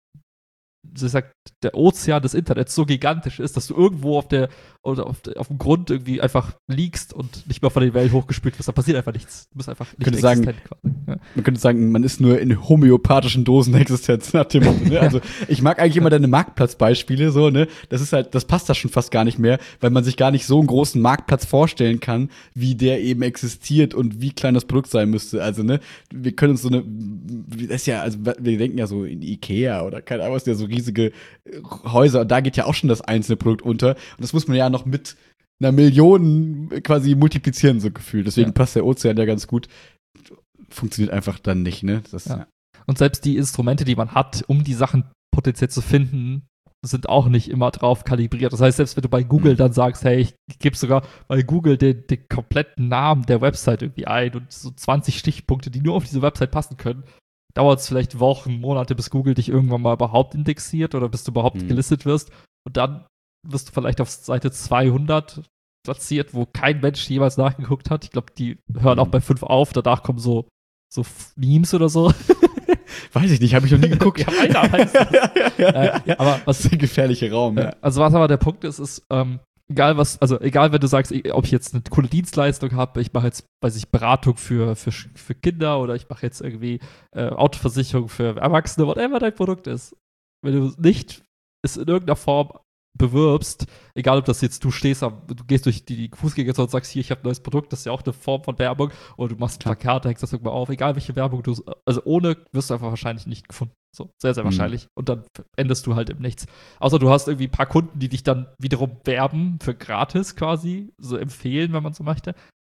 der Ozean des Internets so gigantisch ist, dass du irgendwo auf dem Grund irgendwie einfach liegst und nicht mehr von der Welt hochgespült wirst. Da passiert einfach nichts. Du bist einfach nicht existent quasi. Man könnte sagen, man ist nur in homöopathischen Dosen Existenz nach dem Motto, ne? Also ich mag eigentlich immer deine Marktplatzbeispiele so, ne? Das ist halt, das passt da schon fast gar nicht mehr, weil man sich gar nicht so einen großen Marktplatz vorstellen kann, wie der eben existiert und wie klein das Produkt sein müsste. Also, ne, wir können uns wir denken ja so in Ikea oder keine Ahnung, was der so riesige Häuser, und da geht ja auch schon das einzelne Produkt unter. Und das muss man ja noch mit einer Million quasi multiplizieren, so gefühlt. Deswegen passt der Ozean ja ganz gut. Funktioniert einfach dann nicht, ne? Und selbst die Instrumente, die man hat, um die Sachen potenziell zu finden, sind auch nicht immer drauf kalibriert. Das heißt, selbst wenn du bei Google dann sagst, hey, ich gebe sogar bei Google den kompletten Namen der Website irgendwie ein und so 20 Stichpunkte, die nur auf diese Website passen können, dauert es vielleicht Wochen, Monate, bis Google dich irgendwann mal überhaupt indexiert oder bis du überhaupt gelistet wirst. Und dann wirst du vielleicht auf Seite 200 platziert, wo kein Mensch jemals nachgeguckt hat. Ich glaube, die hören auch bei 5 auf. Danach kommen so Memes oder so. Weiß ich nicht, habe ich noch nie geguckt. Ich habe eine aber was ist der gefährliche Raum? Also was aber der Punkt ist, egal wenn du sagst, ob ich jetzt eine coole Dienstleistung habe, ich mache jetzt, Beratung für Kinder oder ich mache jetzt irgendwie Autoversicherung für Erwachsene, whatever dein Produkt ist. Wenn du nicht es in irgendeiner Form bewirbst, egal ob das jetzt du gehst durch die Fußgängerzone und sagst, hier, ich habe ein neues Produkt, das ist ja auch eine Form von Werbung, oder du machst ein Plakat, hängst das irgendwo auf, egal welche Werbung also ohne wirst du einfach wahrscheinlich nicht gefunden. So, sehr, sehr wahrscheinlich. Und dann endest du halt im Nichts. Außer du hast irgendwie ein paar Kunden, die dich dann wiederum werben für gratis quasi, so empfehlen, wenn man so möchte.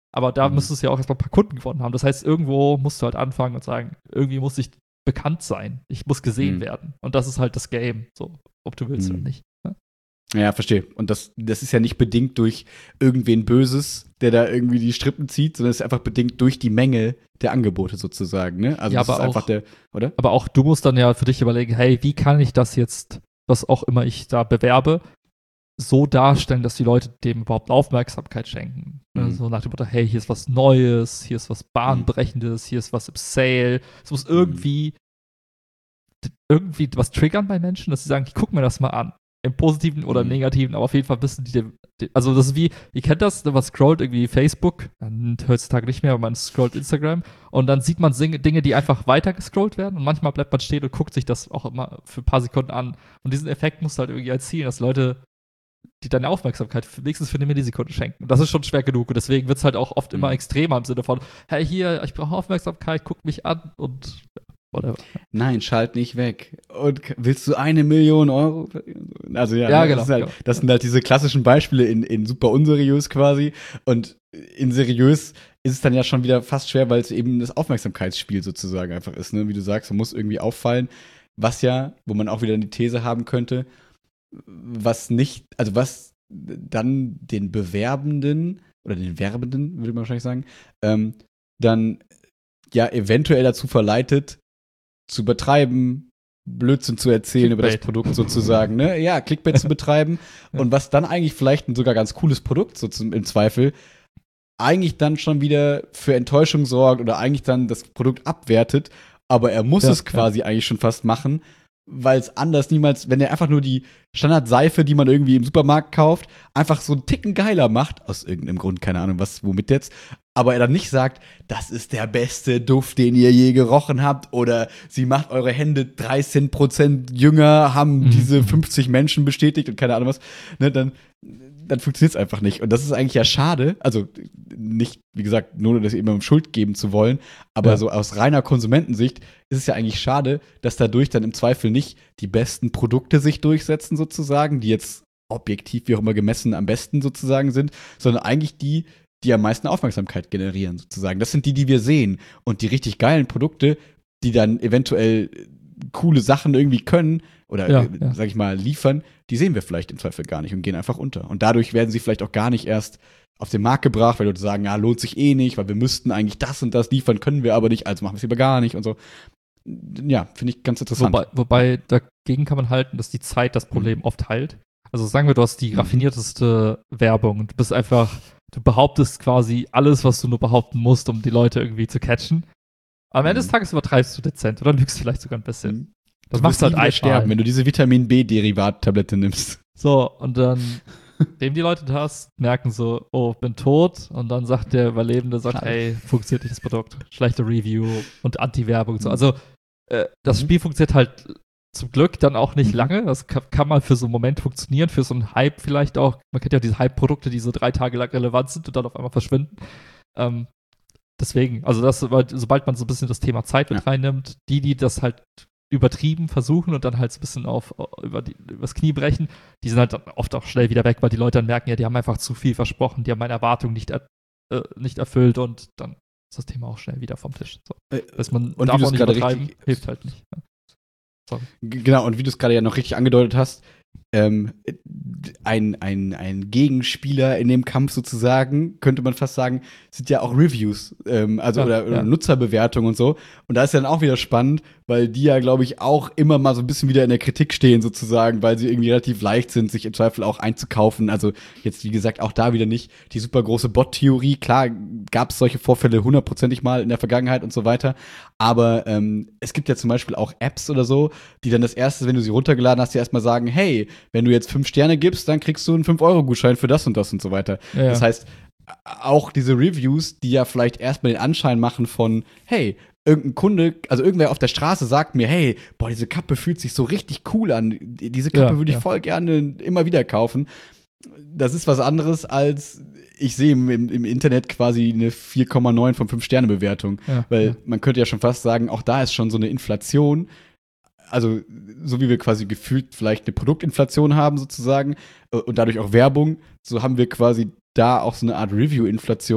Aber da müsstest du ja auch erstmal ein paar Kunden gewonnen haben. Das heißt, irgendwo musst du halt anfangen und sagen, irgendwie muss ich bekannt sein. Ich muss gesehen werden. Und das ist halt das Game, so, ob du willst oder nicht. Ne? Ja, verstehe. Und das ist ja nicht bedingt durch irgendwen Böses, der da irgendwie die Strippen zieht, sondern es ist einfach bedingt durch die Menge der Angebote sozusagen, ne? Also ja, das ist einfach oder? Aber auch du musst dann ja für dich überlegen, hey, wie kann ich das jetzt, was auch immer ich da bewerbe, so darstellen, dass die Leute dem überhaupt Aufmerksamkeit schenken. So nach dem Motto, hey, hier ist was Neues, hier ist was Bahnbrechendes, hier ist was im Sale. Es muss irgendwie was triggern bei Menschen, dass sie sagen, ich gucke mir das mal an. Im Positiven oder im Negativen, aber auf jeden Fall wissen die, also das ist wie, ihr kennt das, man scrollt irgendwie Facebook, heutzutage nicht mehr, aber man scrollt Instagram und dann sieht man Dinge, die einfach weiter gescrollt werden und manchmal bleibt man stehen und guckt sich das auch immer für ein paar Sekunden an. Und diesen Effekt musst du halt irgendwie erzielen, dass Leute die deine Aufmerksamkeit wenigstens für eine Millisekunde schenken. Und das ist schon schwer genug. Und deswegen wird es halt auch oft immer extremer im Sinne von, hey, hier, ich brauche Aufmerksamkeit, guck mich an und whatever. Nein, schalt nicht weg. Und willst du 1 Million Euro? Also ja genau. Das sind halt diese klassischen Beispiele in super unseriös quasi. Und in seriös ist es dann ja schon wieder fast schwer, weil es eben das Aufmerksamkeitsspiel sozusagen einfach ist. Ne? Wie du sagst, man muss irgendwie auffallen. Wo man auch wieder die These haben könnte, was dann den Bewerbenden oder den Werbenden, würde man wahrscheinlich sagen, dann ja eventuell dazu verleitet, zu übertreiben, Blödsinn zu erzählen über das Produkt sozusagen, ne? Ja, Clickbait zu betreiben und was dann eigentlich vielleicht ein sogar ganz cooles Produkt so im Zweifel eigentlich dann schon wieder für Enttäuschung sorgt oder eigentlich dann das Produkt abwertet, aber er muss es quasi eigentlich schon fast machen, weil es anders niemals, wenn er einfach nur die Standardseife, die man irgendwie im Supermarkt kauft, einfach so einen Ticken geiler macht, aus irgendeinem Grund, keine Ahnung, womit jetzt, aber er dann nicht sagt, das ist der beste Duft, den ihr je gerochen habt, oder sie macht eure Hände 13% jünger, haben diese 50 Menschen bestätigt und keine Ahnung was, ne, dann funktioniert es einfach nicht. Und das ist eigentlich ja schade, also nicht, wie gesagt, nur das eben um Schuld geben zu wollen, aber so aus reiner Konsumentensicht ist es ja eigentlich schade, dass dadurch dann im Zweifel nicht die besten Produkte sich durchsetzen sozusagen, die jetzt objektiv wie auch immer gemessen am besten sozusagen sind, sondern eigentlich die am meisten Aufmerksamkeit generieren sozusagen. Das sind die wir sehen. Und die richtig geilen Produkte, die dann eventuell coole Sachen irgendwie können oder, sag ich mal, liefern, die sehen wir vielleicht im Zweifel gar nicht und gehen einfach unter. Und dadurch werden sie vielleicht auch gar nicht erst auf den Markt gebracht, weil Leute sagen, ja, lohnt sich eh nicht, weil wir müssten eigentlich das und das liefern, können wir aber nicht, also machen wir es lieber gar nicht und so. Ja, finde ich ganz interessant. Wobei dagegen kann man halten, dass die Zeit das Problem oft heilt. Also sagen wir, du hast die raffinierteste Werbung und du behauptest quasi alles, was du nur behaupten musst, um die Leute irgendwie zu catchen. Am Ende des Tages übertreibst du dezent oder lügst vielleicht sogar ein bisschen. Das machst du halt einmal. Sterben, wenn du diese Vitamin B-Derivat-Tablette nimmst. So, und dann nehmen die Leute das, merken so, oh, bin tot. Und dann sagt der Überlebende, hey, funktioniert nicht das Produkt. Schlechte Review und Anti-Werbung und so. Also, das Spiel funktioniert halt zum Glück dann auch nicht lange. Das kann mal für so einen Moment funktionieren, für so einen Hype vielleicht auch. Man kennt ja diese Hype-Produkte, die so 3 Tage lang relevant sind und dann auf einmal verschwinden. Deswegen, also sobald man so ein bisschen das Thema Zeit mit reinnimmt, die das halt übertrieben versuchen und dann halt so ein bisschen übers Knie brechen, die sind halt oft auch schnell wieder weg, weil die Leute dann merken, ja, die haben einfach zu viel versprochen, die haben meine Erwartungen nicht erfüllt und dann ist das Thema auch schnell wieder vom Tisch. So. Dass man und darf auch nicht übertreiben, hilft halt nicht. Ja. Sorry. Genau, und wie du es gerade ja noch richtig angedeutet hast, ein Gegenspieler in dem Kampf sozusagen, könnte man fast sagen, sind ja auch Reviews, oder Nutzerbewertungen und so. Und da ist dann auch wieder spannend, weil die ja, glaube ich, auch immer mal so ein bisschen wieder in der Kritik stehen sozusagen, weil sie irgendwie relativ leicht sind, sich im Zweifel auch einzukaufen. Also jetzt, wie gesagt, auch da wieder nicht die super große Bot-Theorie. Klar gab es solche Vorfälle 100%ig mal in der Vergangenheit und so weiter. Aber es gibt ja zum Beispiel auch Apps oder so, die dann das erste, wenn du sie runtergeladen hast, dir erstmal sagen, hey, wenn du jetzt 5 Sterne gibst, dann kriegst du einen 5-Euro-Gutschein für das und so weiter. Ja. Das heißt, auch diese Reviews, die ja vielleicht erstmal den Anschein machen von, hey, irgendein Kunde, also irgendwer auf der Straße sagt mir, hey, boah, diese Kappe fühlt sich so richtig cool an. Diese Kappe würde ich voll gerne immer wieder kaufen. Das ist was anderes als ich sehe im Internet quasi eine 4,9 von 5-Sterne-Bewertung. Weil man könnte ja schon fast sagen, auch da ist schon so eine Inflation. Also, so wie wir quasi gefühlt vielleicht eine Produktinflation haben sozusagen und dadurch auch Werbung, so haben wir quasi da auch so eine Art Review-Inflation.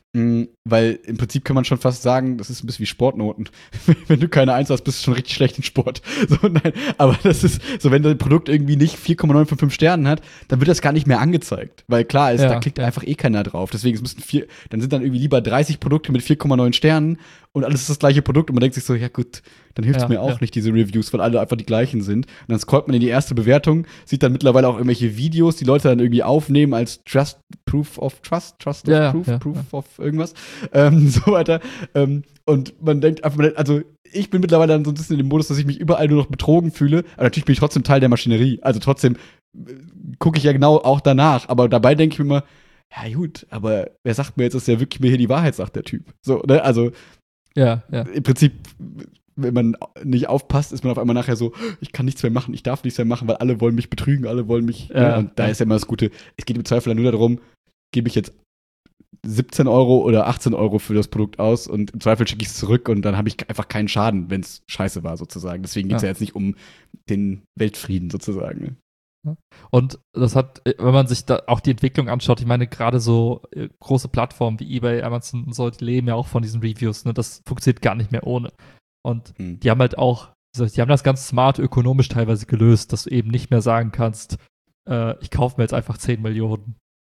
Weil im Prinzip kann man schon fast sagen, das ist ein bisschen wie Sportnoten. Wenn du keine 1 hast, bist du schon richtig schlecht in Sport. So, nein, aber das ist so, wenn dein Produkt irgendwie nicht 4,9 von 5 Sternen hat, dann wird das gar nicht mehr angezeigt. Weil klar ist, da klickt einfach keiner drauf. Deswegen dann sind dann irgendwie lieber 30 Produkte mit 4,9 Sternen und alles ist das gleiche Produkt und man denkt sich so, ja gut, dann hilft es mir auch nicht, diese Reviews, weil alle einfach die gleichen sind. Und dann scrollt man in die erste Bewertung, sieht dann mittlerweile auch irgendwelche Videos, die Leute dann irgendwie aufnehmen als Proof of irgendwas, so weiter. Und man denkt einfach, also ich bin mittlerweile dann so ein bisschen in dem Modus, dass ich mich überall nur noch betrogen fühle, aber natürlich bin ich trotzdem Teil der Maschinerie. Also trotzdem gucke ich ja genau auch danach, aber dabei denke ich mir immer, ja gut, aber wer sagt mir jetzt, dass der wirklich mir hier die Wahrheit sagt, der Typ? So, ne, also im Prinzip, wenn man nicht aufpasst, ist man auf einmal nachher so, ich kann nichts mehr machen, ich darf nichts mehr machen, weil alle wollen mich betrügen, alle wollen mich, und da ist ja immer das Gute, es geht im Zweifel nur darum, gebe ich jetzt 17 Euro oder 18 Euro für das Produkt aus und im Zweifel schicke ich es zurück und dann habe ich einfach keinen Schaden, wenn es scheiße war, sozusagen. Deswegen geht es ja jetzt nicht um den Weltfrieden, sozusagen. Ne? Und das hat, wenn man sich da auch die Entwicklung anschaut, ich meine, gerade so große Plattformen wie eBay, Amazon und so, die leben ja auch von diesen Reviews, ne? Das funktioniert gar nicht mehr ohne. Und die haben halt auch, die haben das ganz smart ökonomisch teilweise gelöst, dass du eben nicht mehr sagen kannst, ich kaufe mir jetzt einfach 10 Millionen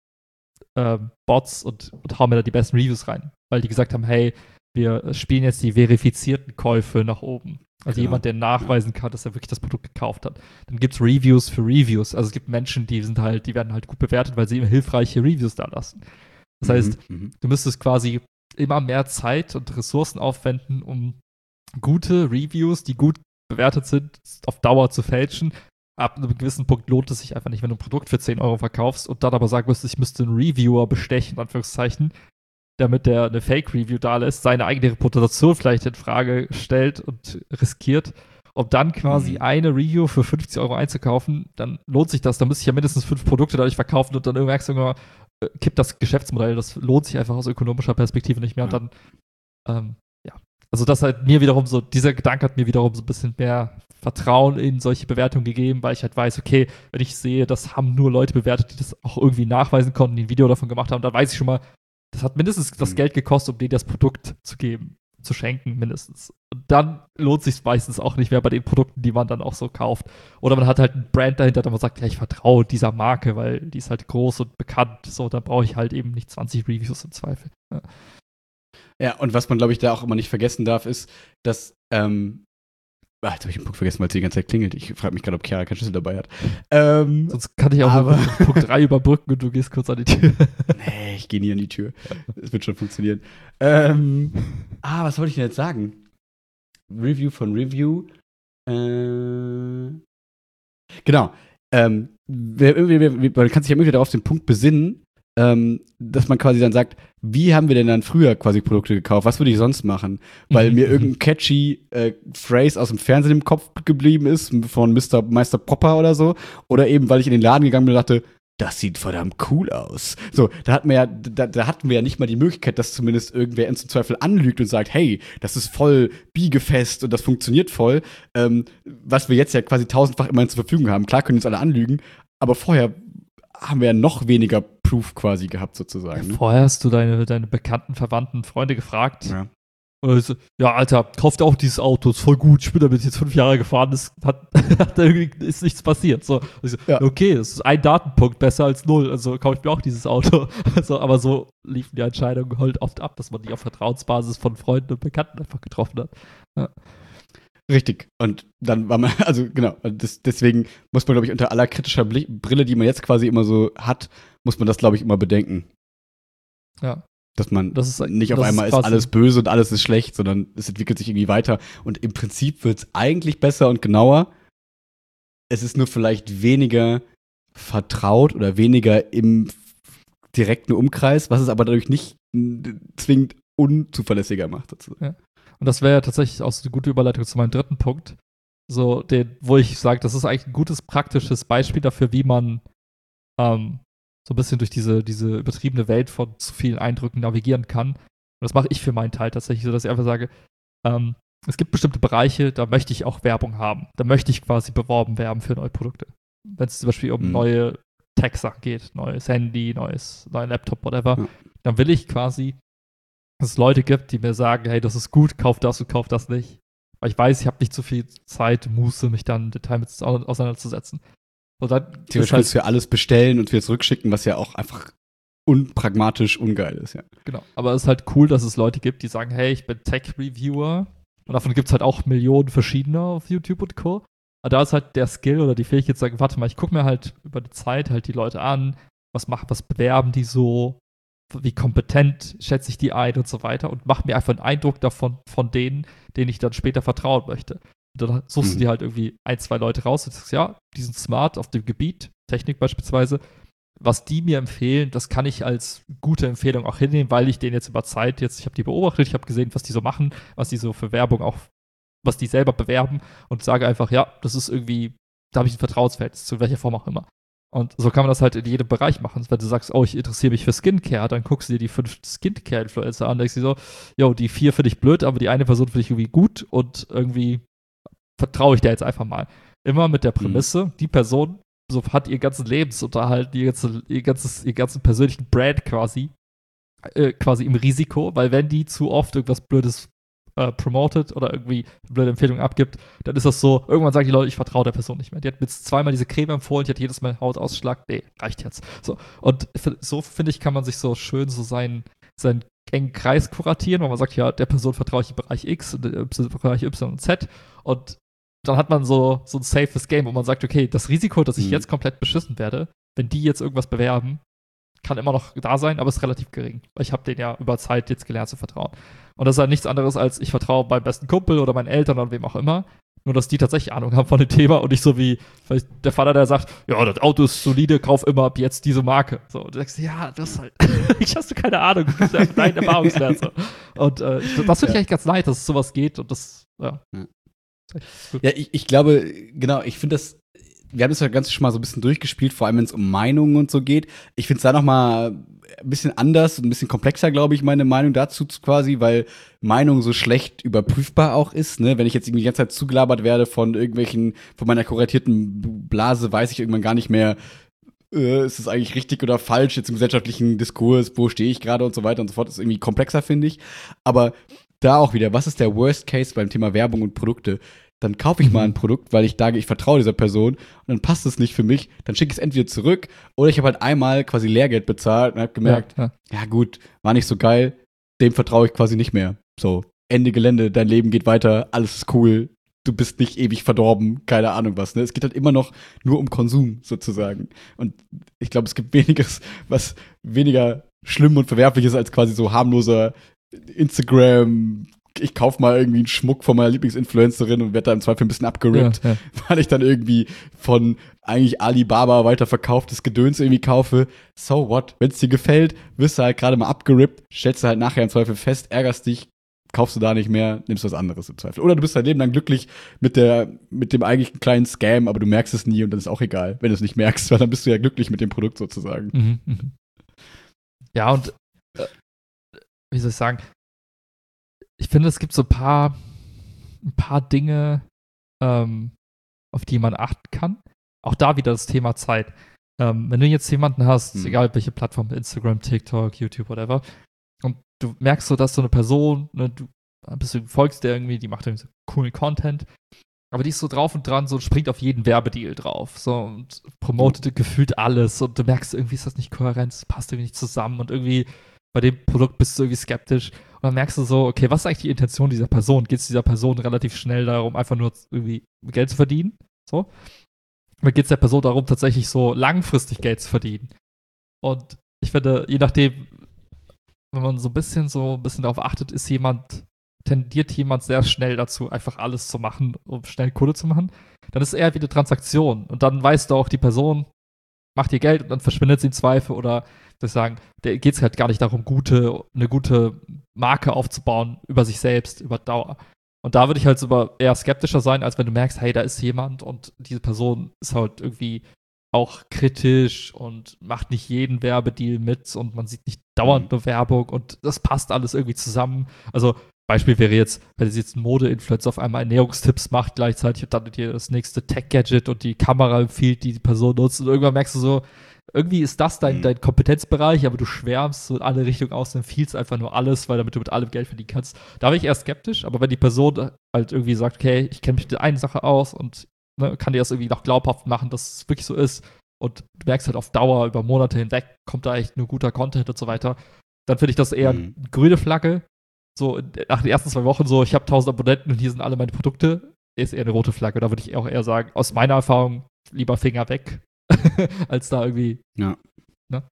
Bots und hau mir da die besten Reviews rein. Weil die gesagt haben, hey, wir spielen jetzt die verifizierten Käufe nach oben. Also jemand, der nachweisen kann, dass er wirklich das Produkt gekauft hat. Dann gibt es Reviews für Reviews. Also es gibt Menschen, die werden halt gut bewertet, weil sie immer hilfreiche Reviews da lassen. Das heißt, du müsstest quasi immer mehr Zeit und Ressourcen aufwenden, um gute Reviews, die gut bewertet sind, auf Dauer zu fälschen. Ab einem gewissen Punkt lohnt es sich einfach nicht, wenn du ein Produkt für 10 Euro verkaufst und dann aber sagen müsstest, ich müsste einen Reviewer bestechen, in Anführungszeichen, damit der eine Fake-Review da lässt, seine eigene Reputation vielleicht in Frage stellt und riskiert, um dann quasi eine Review für 50 Euro einzukaufen, dann lohnt sich das. Dann müsste ich ja mindestens 5 Produkte dadurch verkaufen und dann irgendwann kippt das Geschäftsmodell. Das lohnt sich einfach aus ökonomischer Perspektive nicht mehr. Und dann, also das halt mir wiederum so, dieser Gedanke hat mir wiederum so ein bisschen mehr Vertrauen in solche Bewertungen gegeben, weil ich halt weiß, okay, wenn ich sehe, das haben nur Leute bewertet, die das auch irgendwie nachweisen konnten, die ein Video davon gemacht haben, dann weiß ich schon mal, das hat mindestens das Geld gekostet, um denen das Produkt zu geben, zu schenken mindestens. Und dann lohnt sich meistens auch nicht mehr bei den Produkten, die man dann auch so kauft. Oder man hat halt einen Brand dahinter, da man sagt, ja, ich vertraue dieser Marke, weil die ist halt groß und bekannt. So, da brauche ich halt eben nicht 20 Reviews im Zweifel. Ja, und was man, glaube ich, da auch immer nicht vergessen darf, ist, dass, jetzt habe ich den Punkt vergessen, weil es die ganze Zeit klingelt. Ich frage mich gerade, ob Chiara keinen Schlüssel dabei hat. Sonst kann ich auch Punkt 3 überbrücken und du gehst kurz an die Tür. Nee, ich gehe nie an die Tür. Es wird schon funktionieren. Was wollte ich denn jetzt sagen? Review von Review. Genau. Man kann sich ja immer wieder auf den Punkt besinnen, dass man quasi dann sagt, wie haben wir denn dann früher quasi Produkte gekauft? Was würde ich sonst machen? Weil mir irgendein catchy Phrase aus dem Fernsehen im Kopf geblieben ist, von Meister Popper oder so. Oder eben, weil ich in den Laden gegangen bin und dachte, das sieht verdammt cool aus. So, da hatten wir ja nicht mal die Möglichkeit, dass zumindest irgendwer uns im Zweifel anlügt und sagt, hey, das ist voll biegefest und das funktioniert voll. Was wir jetzt ja quasi tausendfach immerhin zur Verfügung haben. Klar können uns alle anlügen, aber vorher haben wir ja noch weniger Proof quasi gehabt, sozusagen. Ne? Vorher hast du deine bekannten, Verwandten, Freunde gefragt. Ja. Und so, ja, Alter, kauft auch dieses Auto, ist voll gut, ich bin damit jetzt 5 Jahre gefahren, ist nichts passiert. So, okay, das ist ein Datenpunkt, besser als 0, also kaufe ich mir auch dieses Auto. Also, aber so liefen die Entscheidungen halt oft ab, dass man die auf Vertrauensbasis von Freunden und Bekannten einfach getroffen hat. Ja. Richtig. Und dann war man, also genau, deswegen muss man, glaube ich, unter aller kritischer Brille, die man jetzt quasi immer so hat, muss man das, glaube ich, immer bedenken. Ja. Dass man nicht auf einmal ist alles böse und alles ist schlecht, sondern es entwickelt sich irgendwie weiter. Und im Prinzip wird es eigentlich besser und genauer. Es ist nur vielleicht weniger vertraut oder weniger im direkten Umkreis, was es aber dadurch nicht zwingend unzuverlässiger macht. Sozusagen. Ja. Und das wäre ja tatsächlich auch so eine gute Überleitung zu meinem dritten Punkt. So, wo ich sage, das ist eigentlich ein gutes, praktisches Beispiel dafür, wie man so ein bisschen durch diese übertriebene Welt von zu vielen Eindrücken navigieren kann. Und das mache ich für meinen Teil tatsächlich so, dass ich einfach sage, es gibt bestimmte Bereiche, da möchte ich auch Werbung haben. Da möchte ich quasi beworben werden für neue Produkte. Wenn es zum Beispiel um neue Tech-Sachen geht, neues Handy, neuen Laptop, whatever, dann will ich quasi, dass es Leute gibt, die mir sagen, hey, das ist gut, kauf das und kauf das nicht. Weil ich weiß, ich habe nicht so viel Zeit, Muße, mich dann im Detail mit auseinanderzusetzen. Und dann theoretisch kannst du ja alles bestellen und wieder zurückschicken, was ja auch einfach unpragmatisch ungeil ist, ja. Genau, aber es ist halt cool, dass es Leute gibt, die sagen, hey, ich bin Tech-Reviewer. Und davon gibt es halt auch Millionen verschiedene auf YouTube und Co. Aber da ist halt der Skill oder die Fähigkeit zu sagen, warte mal, ich gucke mir halt über die Zeit halt die Leute an, was bewerben die so, wie kompetent schätze ich die ein und so weiter und mache mir einfach einen Eindruck davon, von denen ich dann später vertrauen möchte. Und dann suchst du dir halt irgendwie 1, 2 Leute raus und sagst, ja, die sind smart auf dem Gebiet, Technik beispielsweise. Was die mir empfehlen, das kann ich als gute Empfehlung auch hinnehmen, weil ich denen jetzt über Zeit ich habe die beobachtet, ich habe gesehen, was die so machen, was die so für Werbung auch, was die selber bewerben und sage einfach, ja, das ist irgendwie, da habe ich ein Vertrauensverhältnis, zu welcher Form auch immer. Und so kann man das halt in jedem Bereich machen. Wenn du sagst, oh, ich interessiere mich für Skincare, dann guckst du dir die 5 Skincare-Influencer an, denkst du so, yo, die 4 finde ich blöd, aber die eine Person finde ich irgendwie gut und irgendwie vertraue ich der jetzt einfach mal. Immer mit der Prämisse, die Person so hat ihr ganzen Lebensunterhalt, ihr ganzen persönlichen Brand quasi im Risiko, weil wenn die zu oft irgendwas Blödes promotet oder irgendwie eine blöde Empfehlung abgibt, dann ist das so, irgendwann sagen die Leute, ich vertraue der Person nicht mehr. Die hat mir jetzt 2-mal diese Creme empfohlen, die hat jedes Mal Hautausschlag, nee, reicht jetzt. So. Und so, finde ich, kann man sich so schön so seinen engen Kreis kuratieren, weil man sagt, ja, der Person vertraue ich im Bereich X und im Bereich Y und Z und dann hat man so ein safes Game, wo man sagt, okay, das Risiko, dass ich jetzt komplett beschissen werde, wenn die jetzt irgendwas bewerben, kann immer noch da sein, aber ist relativ gering. Weil ich habe denen ja über Zeit jetzt gelernt zu vertrauen. Und das ist halt nichts anderes als, ich vertraue meinem besten Kumpel oder meinen Eltern oder wem auch immer. Nur, dass die tatsächlich Ahnung haben von dem Thema und nicht so wie vielleicht der Vater, der sagt, ja, das Auto ist solide, kauf immer ab jetzt diese Marke. So, und du sagst, ja, das ist halt, ich hast du keine Ahnung, das ist ja dein Erfahrungswert. So. Und das finde ich eigentlich ganz leid, dass es sowas geht und das, ja. Ja, ich glaube, genau, ich finde das, wir haben das ja ganz schon mal so ein bisschen durchgespielt, vor allem wenn es um Meinungen und so geht. Ich finde es da noch mal ein bisschen anders und ein bisschen komplexer, glaube ich, meine Meinung dazu quasi, weil Meinung so schlecht überprüfbar auch ist, ne? Wenn ich jetzt irgendwie die ganze Zeit zugelabert werde von meiner kuratierten Blase, weiß ich irgendwann gar nicht mehr, ist es eigentlich richtig oder falsch jetzt im gesellschaftlichen Diskurs, wo stehe ich gerade und so weiter und so fort. Das ist irgendwie komplexer, finde ich. Aber da auch wieder, was ist der Worst Case beim Thema Werbung und Produkte? Dann kaufe ich mal ein Produkt, weil ich sage, ich vertraue dieser Person und dann passt es nicht für mich, dann schicke ich es entweder zurück oder ich habe halt einmal quasi Lehrgeld bezahlt und habe gemerkt, ja gut, war nicht so geil, dem vertraue ich quasi nicht mehr. So, Ende Gelände, dein Leben geht weiter, alles ist cool, du bist nicht ewig verdorben, keine Ahnung was. Ne? Es geht halt immer noch nur um Konsum sozusagen. Und ich glaube, es gibt weniges, was weniger schlimm und verwerflich ist als quasi so harmloser Instagram, ich kaufe mal irgendwie einen Schmuck von meiner Lieblingsinfluencerin und werde da im Zweifel ein bisschen abgerippt, weil ich dann irgendwie von eigentlich Alibaba weiterverkauftes Gedöns irgendwie kaufe. So what? Wenn es dir gefällt, wirst du halt gerade mal abgerippt, stellst du halt nachher im Zweifel fest, ärgerst dich, kaufst du da nicht mehr, nimmst was anderes im Zweifel. Oder du bist dein Leben lang glücklich mit dem eigentlichen kleinen Scam, aber du merkst es nie und dann ist auch egal, wenn du es nicht merkst, weil dann bist du ja glücklich mit dem Produkt sozusagen. Ja, und wie soll ich sagen, ich finde, es gibt so ein paar Dinge, auf die man achten kann. Auch da wieder das Thema Zeit. Wenn du jetzt jemanden hast, egal welche Plattform, Instagram, TikTok, YouTube, whatever, und du merkst so, dass so eine Person, ne, du folgst der irgendwie, die macht irgendwie so coolen Content, aber die ist so drauf und dran, so springt auf jeden Werbedeal drauf, so und promotet gefühlt alles und du merkst, irgendwie ist das nicht kohärent, es passt irgendwie nicht zusammen und irgendwie bei dem Produkt bist du irgendwie skeptisch und dann merkst du so, okay, was ist eigentlich die Intention dieser Person? Geht es dieser Person relativ schnell darum, einfach nur irgendwie Geld zu verdienen? So? Oder geht es der Person darum, tatsächlich so langfristig Geld zu verdienen? Und ich finde, je nachdem, wenn man so ein bisschen darauf achtet, tendiert jemand sehr schnell dazu, einfach alles zu machen, um schnell Kohle zu machen, dann ist es eher wie eine Transaktion. Und dann weißt du auch, die Person macht ihr Geld und dann verschwindet sie im Zweifel oder sagen, der geht es halt gar nicht darum, eine gute Marke aufzubauen über sich selbst, über Dauer. Und da würde ich halt so eher skeptischer sein, als wenn du merkst, hey, da ist jemand und diese Person ist halt irgendwie auch kritisch und macht nicht jeden Werbedeal mit und man sieht nicht dauernd nur Werbung und das passt alles irgendwie zusammen. Also Beispiel wäre jetzt, wenn jetzt ein Mode-Influencer auf einmal Ernährungstipps macht gleichzeitig und dann dir das nächste Tech-Gadget und die Kamera empfiehlt, die Person nutzt und irgendwann merkst du so, irgendwie ist das dein Kompetenzbereich, aber du schwärmst so in alle Richtungen aus und empfiehlst einfach nur alles, weil damit du mit allem Geld verdienen kannst. Da bin ich eher skeptisch, aber wenn die Person halt irgendwie sagt, okay, ich kenne mich mit einer Sache aus und kann dir das irgendwie noch glaubhaft machen, dass es wirklich so ist und du merkst halt auf Dauer über Monate hinweg, kommt da echt nur guter Content und so weiter, dann finde ich das eher eine grüne Flagge. So, nach den ersten 2 Wochen so, ich habe 1000 Abonnenten und hier sind alle meine Produkte, ist eher eine rote Flagge. Da würde ich auch eher sagen, aus meiner Erfahrung, lieber Finger weg, als da irgendwie. Ja. Ne?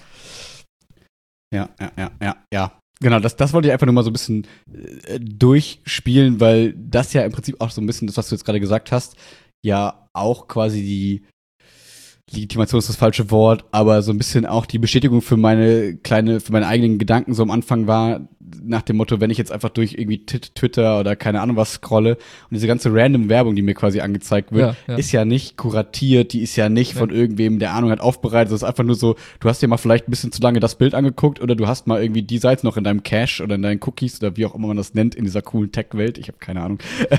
Ja. Genau, das wollte ich einfach nur mal so ein bisschen durchspielen, weil das ja im Prinzip auch so ein bisschen das, was du jetzt gerade gesagt hast, ja auch quasi die Legitimation ist das falsche Wort, aber so ein bisschen auch die Bestätigung für meine eigenen Gedanken so am Anfang war, nach dem Motto, wenn ich jetzt einfach durch irgendwie Twitter oder keine Ahnung was scrolle und diese ganze random Werbung, die mir quasi angezeigt wird, ist ja nicht kuratiert, die ist ja nicht von irgendwem, der Ahnung hat, aufbereitet, das ist einfach nur so, du hast dir mal vielleicht ein bisschen zu lange das Bild angeguckt oder du hast mal irgendwie die Seite noch in deinem Cache oder in deinen Cookies oder wie auch immer man das nennt in dieser coolen Tech-Welt, ich habe keine Ahnung.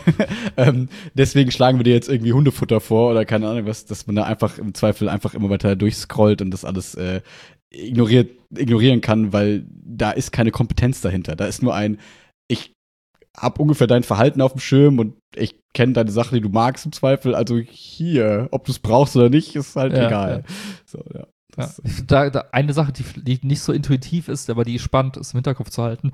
Deswegen schlagen wir dir jetzt irgendwie Hundefutter vor oder keine Ahnung was, dass man da einfach im Zweifel einfach immer weiter durchscrollt und das alles ignorieren kann, weil da ist keine Kompetenz dahinter. Da ist nur ich habe ungefähr dein Verhalten auf dem Schirm und ich kenne deine Sachen, die du magst im Zweifel. Also hier, ob du es brauchst oder nicht, ist halt egal. Ja. So, ja. Da eine Sache, die nicht so intuitiv ist, aber die spannend ist im Hinterkopf zu halten.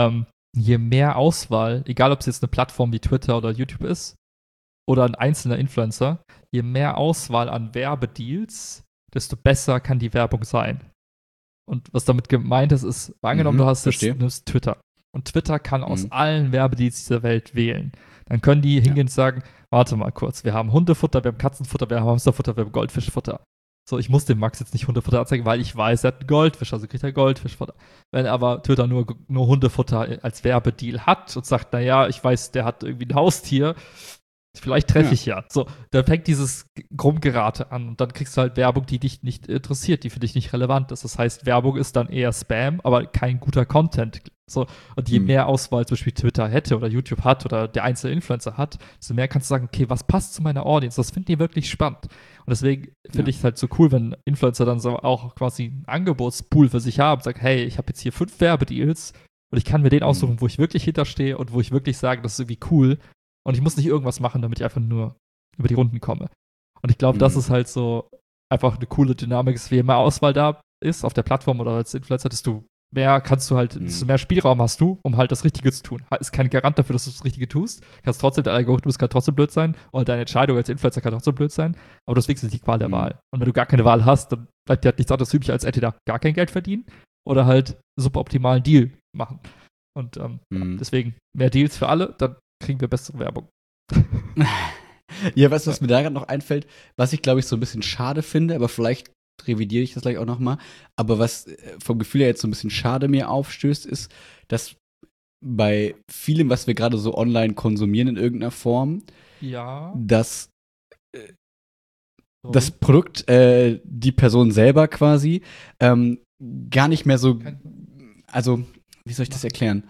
Je mehr Auswahl, egal ob es jetzt eine Plattform wie Twitter oder YouTube ist oder ein einzelner Influencer, je mehr Auswahl an Werbedeals, desto besser kann die Werbung sein. Und was damit gemeint ist, angenommen, du hast jetzt Twitter. Und Twitter kann aus allen Werbedeals dieser Welt wählen. Dann können die hingehen und sagen, warte mal kurz, wir haben Hundefutter, wir haben Katzenfutter, wir haben Hamsterfutter, wir haben Goldfischfutter. So, ich muss dem Max jetzt nicht Hundefutter anzeigen, weil ich weiß, er hat einen Goldfisch, also kriegt er Goldfischfutter. Wenn aber Twitter nur Hundefutter als Werbedeal hat und sagt, naja, ich weiß, der hat irgendwie ein Haustier, vielleicht treffe ich ja. So, dann fängt dieses Rumgerate an und dann kriegst du halt Werbung, die dich nicht interessiert, die für dich nicht relevant ist. Das heißt, Werbung ist dann eher Spam, aber kein guter Content. So, und je mehr Auswahl zum Beispiel Twitter hätte oder YouTube hat oder der einzelne Influencer hat, desto mehr kannst du sagen, okay, was passt zu meiner Audience? Das finden die wirklich spannend. Und deswegen finde ich es halt so cool, wenn Influencer dann so auch quasi einen Angebotspool für sich haben und sagen, hey, ich habe jetzt hier 5 Werbedeals und ich kann mir den aussuchen, wo ich wirklich hinterstehe und wo ich wirklich sage, das ist irgendwie cool. Und ich muss nicht irgendwas machen, damit ich einfach nur über die Runden komme. Und ich glaube, das ist halt so einfach eine coole Dynamik, je mehr Auswahl da ist auf der Plattform oder als Influencer, desto mehr kannst du halt, desto mehr Spielraum hast du, um halt das Richtige zu tun. Ist kein Garant dafür, dass du das Richtige tust. Kannst trotzdem, der Algorithmus kann trotzdem blöd sein und deine Entscheidung als Influencer kann trotzdem blöd sein, aber deswegen ist die Qual der Wahl. Und wenn du gar keine Wahl hast, dann bleibt dir halt nichts anderes übrig, als entweder gar kein Geld verdienen oder halt super optimalen Deal machen. Und deswegen mehr Deals für alle, dann kriegen wir bessere Werbung. Ja, weißt du, was mir da gerade noch einfällt, was ich, glaube ich, so ein bisschen schade finde, aber vielleicht revidiere ich das gleich auch noch mal, aber was vom Gefühl her jetzt so ein bisschen schade mir aufstößt, ist, dass bei vielem, was wir gerade so online konsumieren in irgendeiner Form, dass das Produkt, die Person selber quasi, gar nicht mehr so, also, wie soll ich das erklären?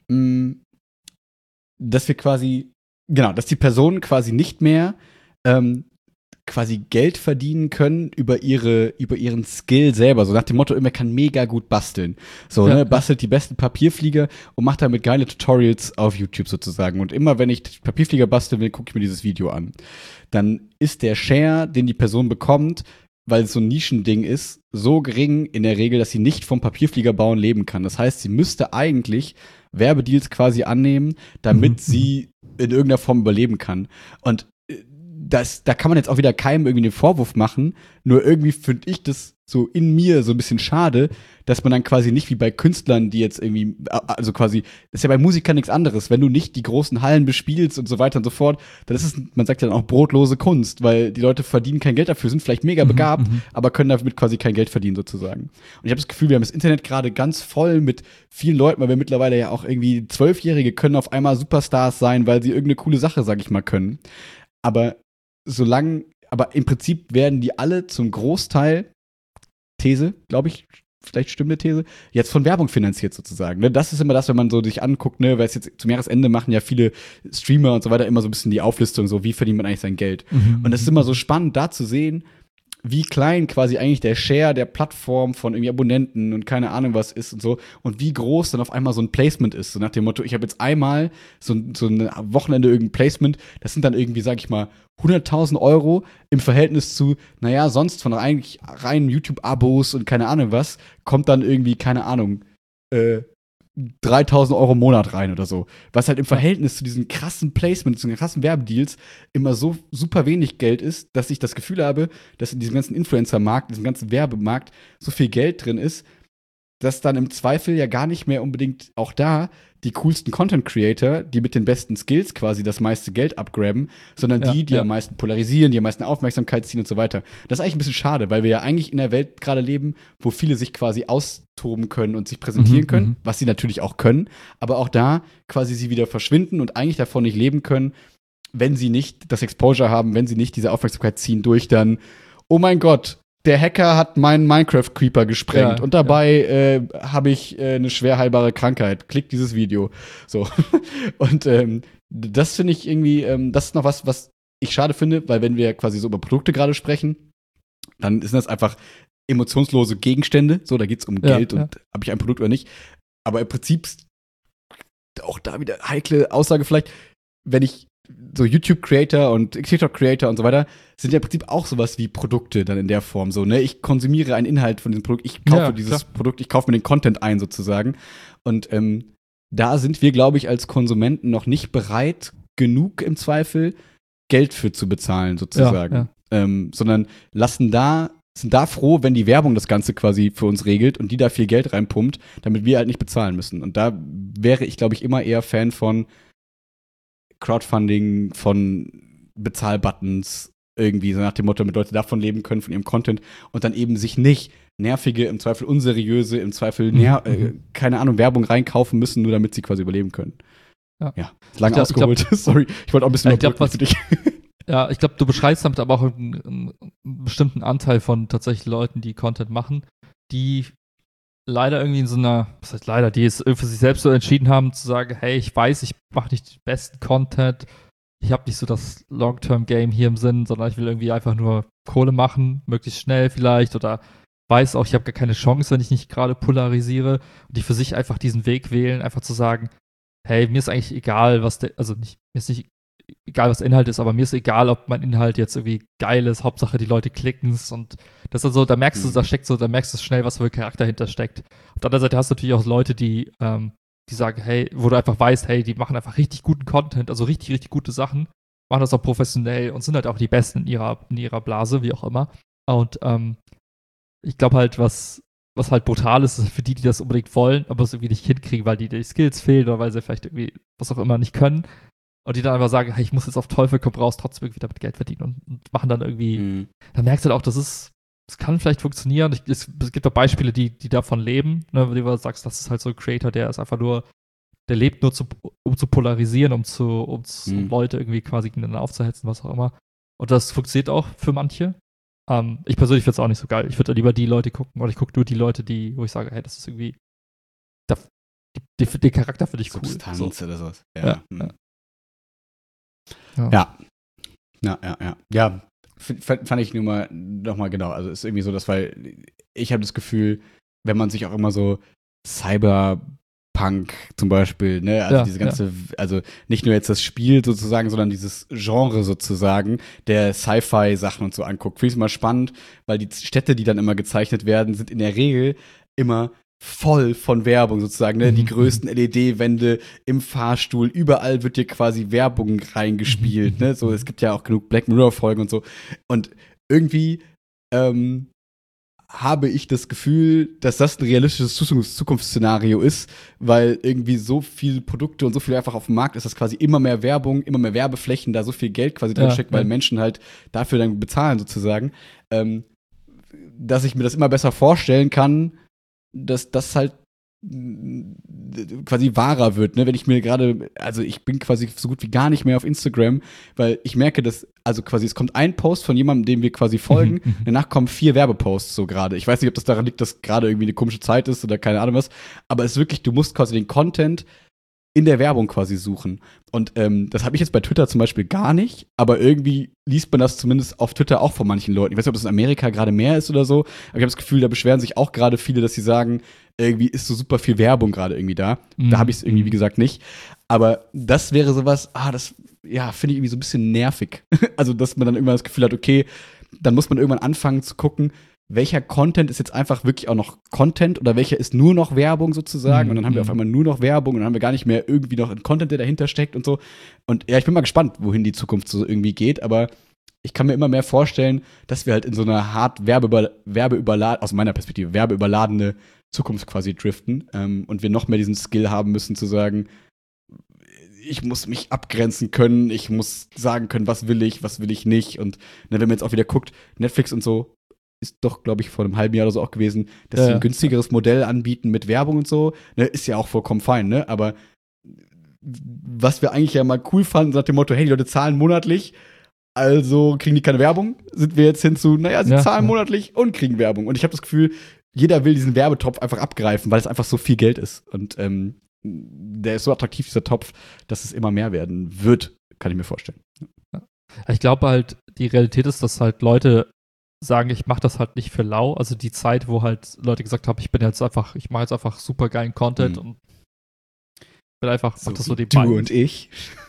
Dass wir quasi, genau, dass die Personen quasi nicht mehr quasi Geld verdienen können über ihren Skill selber. So nach dem Motto, immer kann mega gut basteln. So, ne, bastelt die besten Papierflieger und macht damit geile Tutorials auf YouTube sozusagen. Und immer, wenn ich Papierflieger basteln will, gucke ich mir dieses Video an. Dann ist der Share, den die Person bekommt, weil es so ein Nischending ist, so gering in der Regel, dass sie nicht vom Papierflieger bauen leben kann. Das heißt, sie müsste eigentlich Werbedeals quasi annehmen, damit sie in irgendeiner Form überleben kann. Und da kann man jetzt auch wieder keinem irgendwie einen Vorwurf machen, nur irgendwie finde ich das so in mir so ein bisschen schade, dass man dann quasi nicht wie bei Künstlern, die jetzt irgendwie, also quasi, das ist ja bei Musikern nichts anderes, wenn du nicht die großen Hallen bespielst und so weiter und so fort, dann ist es, man sagt ja dann auch brotlose Kunst, weil die Leute verdienen kein Geld dafür, sind vielleicht mega begabt, aber können damit quasi kein Geld verdienen sozusagen. Und ich habe das Gefühl, wir haben das Internet gerade ganz voll mit vielen Leuten, weil wir mittlerweile ja auch irgendwie 12-Jährige können auf einmal Superstars sein, weil sie irgendeine coole Sache, sag ich mal, können. Aber im Prinzip werden die alle zum Großteil, These, glaube ich, vielleicht stimmt eine These, jetzt von Werbung finanziert sozusagen. Ne? Das ist immer das, wenn man so sich anguckt, ne, weil es jetzt zum Jahresende machen ja viele Streamer und so weiter immer so ein bisschen die Auflistung, so wie verdient man eigentlich sein Geld. Und das ist immer so spannend, da zu sehen, wie klein quasi eigentlich der Share der Plattform von irgendwie Abonnenten und keine Ahnung was ist und so und wie groß dann auf einmal so ein Placement ist. So nach dem Motto, ich habe jetzt einmal so ein Wochenende irgendein Placement, das sind dann irgendwie, sag ich mal, 100.000 Euro im Verhältnis zu, naja, sonst von eigentlich reinen YouTube-Abos und keine Ahnung was, kommt dann irgendwie, keine Ahnung, 3.000 Euro im Monat rein oder so. Was halt im Verhältnis zu diesen krassen Placements, zu den krassen Werbedeals immer so super wenig Geld ist, dass ich das Gefühl habe, dass in diesem ganzen Influencer-Markt, diesem ganzen Werbemarkt so viel Geld drin ist, dass dann im Zweifel ja gar nicht mehr unbedingt auch da die coolsten Content-Creator, die mit den besten Skills quasi das meiste Geld abgraben, sondern die am meisten polarisieren, die am meisten Aufmerksamkeit ziehen und so weiter. Das ist eigentlich ein bisschen schade, weil wir ja eigentlich in einer Welt gerade leben, wo viele sich quasi austoben können und sich präsentieren können, was sie natürlich auch können, aber auch da quasi sie wieder verschwinden und eigentlich davon nicht leben können, wenn sie nicht das Exposure haben, wenn sie nicht diese Aufmerksamkeit ziehen durch dann, oh mein Gott, der Hacker hat meinen Minecraft-Creeper gesprengt und dabei habe ich eine schwer heilbare Krankheit. Klick dieses Video. So. Und das finde ich irgendwie, das ist noch was ich schade finde, weil wenn wir quasi so über Produkte gerade sprechen, dann sind das einfach emotionslose Gegenstände. So, da geht es um Geld und habe ich ein Produkt oder nicht. Aber im Prinzip auch da wieder heikle Aussage vielleicht, wenn ich so YouTube-Creator und TikTok-Creator und so weiter sind ja im Prinzip auch sowas wie Produkte dann in der Form so, ne? Ich konsumiere einen Inhalt von diesem Produkt, ich kaufe dieses Produkt, ich kaufe mir den Content ein sozusagen. Und da sind wir, glaube ich, als Konsumenten noch nicht bereit genug im Zweifel, Geld für zu bezahlen sozusagen. Sondern sind da froh, wenn die Werbung das Ganze quasi für uns regelt und die da viel Geld reinpumpt, damit wir halt nicht bezahlen müssen. Und da wäre ich, glaube ich, immer eher Fan von Crowdfunding, von Bezahlbuttons, irgendwie so nach dem Motto, damit Leute davon leben können, von ihrem Content und dann eben sich nicht nervige, im Zweifel unseriöse, im Zweifel keine Ahnung, Werbung reinkaufen müssen, nur damit sie quasi überleben können. Ja, lang ausgeholt. Sorry, ich wollte auch ein bisschen was für dich. Ja, ich glaube, du beschreibst damit aber auch einen bestimmten Anteil von tatsächlich Leuten, die Content machen, die leider irgendwie in so einer, was heißt leider, die es für sich selbst so entschieden haben, zu sagen, hey, ich weiß, ich mache nicht den besten Content, ich habe nicht so das Long-Term-Game hier im Sinn, sondern ich will irgendwie einfach nur Kohle machen, möglichst schnell vielleicht, oder weiß auch, ich habe gar keine Chance, wenn ich nicht gerade polarisiere, und die für sich einfach diesen Weg wählen, einfach zu sagen, hey, mir ist eigentlich egal, mir ist nicht egal, was der Inhalt ist, aber mir ist egal, ob mein Inhalt jetzt irgendwie geil ist, Hauptsache die Leute klicken es, und das ist also, da merkst du schnell, was für ein Charakter hinter steckt. Auf der anderen Seite hast du natürlich auch Leute, die sagen, hey, wo du einfach weißt, hey, die machen einfach richtig guten Content, also richtig, richtig gute Sachen, machen das auch professionell und sind halt auch die Besten in ihrer Blase, wie auch immer. Und ich glaube halt, was halt brutal ist für die das unbedingt wollen, aber es irgendwie nicht hinkriegen, weil die Skills fehlen oder weil sie vielleicht irgendwie was auch immer nicht können. Und die dann einfach sagen, hey, ich muss jetzt auf Teufel komm raus, trotzdem irgendwie damit Geld verdienen und machen dann irgendwie, dann merkst du halt auch, das kann vielleicht funktionieren. Es gibt auch Beispiele, die davon leben, ne, wo du sagst, das ist halt so ein Creator, der ist einfach nur, der lebt nur um zu polarisieren, um Leute irgendwie quasi gegeneinander aufzuhetzen, was auch immer. Und das funktioniert auch für manche. Ich persönlich finde es auch nicht so geil. Ich würde lieber die Leute gucken, oder ich gucke nur die Leute, wo ich sage, hey, das ist irgendwie, den Charakter finde ich cool. Substanz so. Oder sowas. Ja, fand ich nur mal nochmal genau. Also ist irgendwie so, dass, weil ich habe das Gefühl, wenn man sich auch immer so Cyberpunk zum Beispiel, ne, also diese ganze, also nicht nur jetzt das Spiel sozusagen, sondern dieses Genre sozusagen der Sci-Fi-Sachen und so anguckt, finde ich es immer spannend, weil die Städte, die dann immer gezeichnet werden, sind in der Regel immer voll von Werbung sozusagen, ne? Die größten LED-Wände im Fahrstuhl, überall wird dir quasi Werbung reingespielt, ne? So, es gibt ja auch genug Black Mirror-Folgen und so. Und irgendwie habe ich das Gefühl, dass das ein realistisches Zukunftsszenario ist, weil irgendwie so viele Produkte und so viel einfach auf dem Markt ist, dass quasi immer mehr Werbung, immer mehr Werbeflächen, da so viel Geld quasi drin steckt, weil Menschen halt dafür dann bezahlen sozusagen, dass ich mir das immer besser vorstellen kann, dass das halt quasi wahrer wird, ne? Wenn ich mir gerade, also ich bin quasi so gut wie gar nicht mehr auf Instagram, weil ich merke, dass, also quasi es kommt ein Post von jemandem, dem wir quasi folgen, danach kommen 4 Werbeposts so gerade. Ich weiß nicht, ob das daran liegt, dass gerade irgendwie eine komische Zeit ist oder keine Ahnung was, aber es ist wirklich, du musst quasi den Content in der Werbung quasi suchen. Und das habe ich jetzt bei Twitter zum Beispiel gar nicht, aber irgendwie liest man das zumindest auf Twitter auch von manchen Leuten. Ich weiß nicht, ob das in Amerika gerade mehr ist oder so, aber ich habe das Gefühl, da beschweren sich auch gerade viele, dass sie sagen, irgendwie ist so super viel Werbung gerade irgendwie da. Da habe ich es irgendwie, wie gesagt, nicht. Aber das wäre sowas, das, ja, finde ich irgendwie so ein bisschen nervig. Also, dass man dann irgendwann das Gefühl hat, okay, dann muss man irgendwann anfangen zu gucken, welcher Content ist jetzt einfach wirklich auch noch Content oder welcher ist nur noch Werbung sozusagen und dann haben wir auf einmal nur noch Werbung und dann haben wir gar nicht mehr irgendwie noch einen Content, der dahinter steckt und so. Und ja, ich bin mal gespannt, wohin die Zukunft so irgendwie geht, aber ich kann mir immer mehr vorstellen, dass wir halt in so einer hart aus meiner Perspektive, werbeüberladene Zukunft quasi driften und wir noch mehr diesen Skill haben müssen zu sagen, ich muss mich abgrenzen können, ich muss sagen können, was will ich nicht und wenn man jetzt auch wieder guckt, Netflix und so, ist doch, glaube ich, vor einem halben Jahr oder so auch gewesen, dass sie ein günstigeres Modell anbieten mit Werbung und so. Ne, ist ja auch vollkommen fein, ne? Aber was wir eigentlich ja mal cool fanden, nach dem Motto, hey, die Leute zahlen monatlich, also kriegen die keine Werbung, sind wir jetzt hin zu, naja, sie zahlen monatlich und kriegen Werbung. Und ich habe das Gefühl, jeder will diesen Werbetopf einfach abgreifen, weil es einfach so viel Geld ist. Und der ist so attraktiv, dieser Topf, dass es immer mehr werden wird, kann ich mir vorstellen. Ich glaube halt, die Realität ist, dass halt Leute sagen, ich mache das halt nicht für lau. Also die Zeit, wo halt Leute gesagt haben, ich mache jetzt einfach super geilen Content und bin einfach, so mach das so die nebenbei. Du und ich.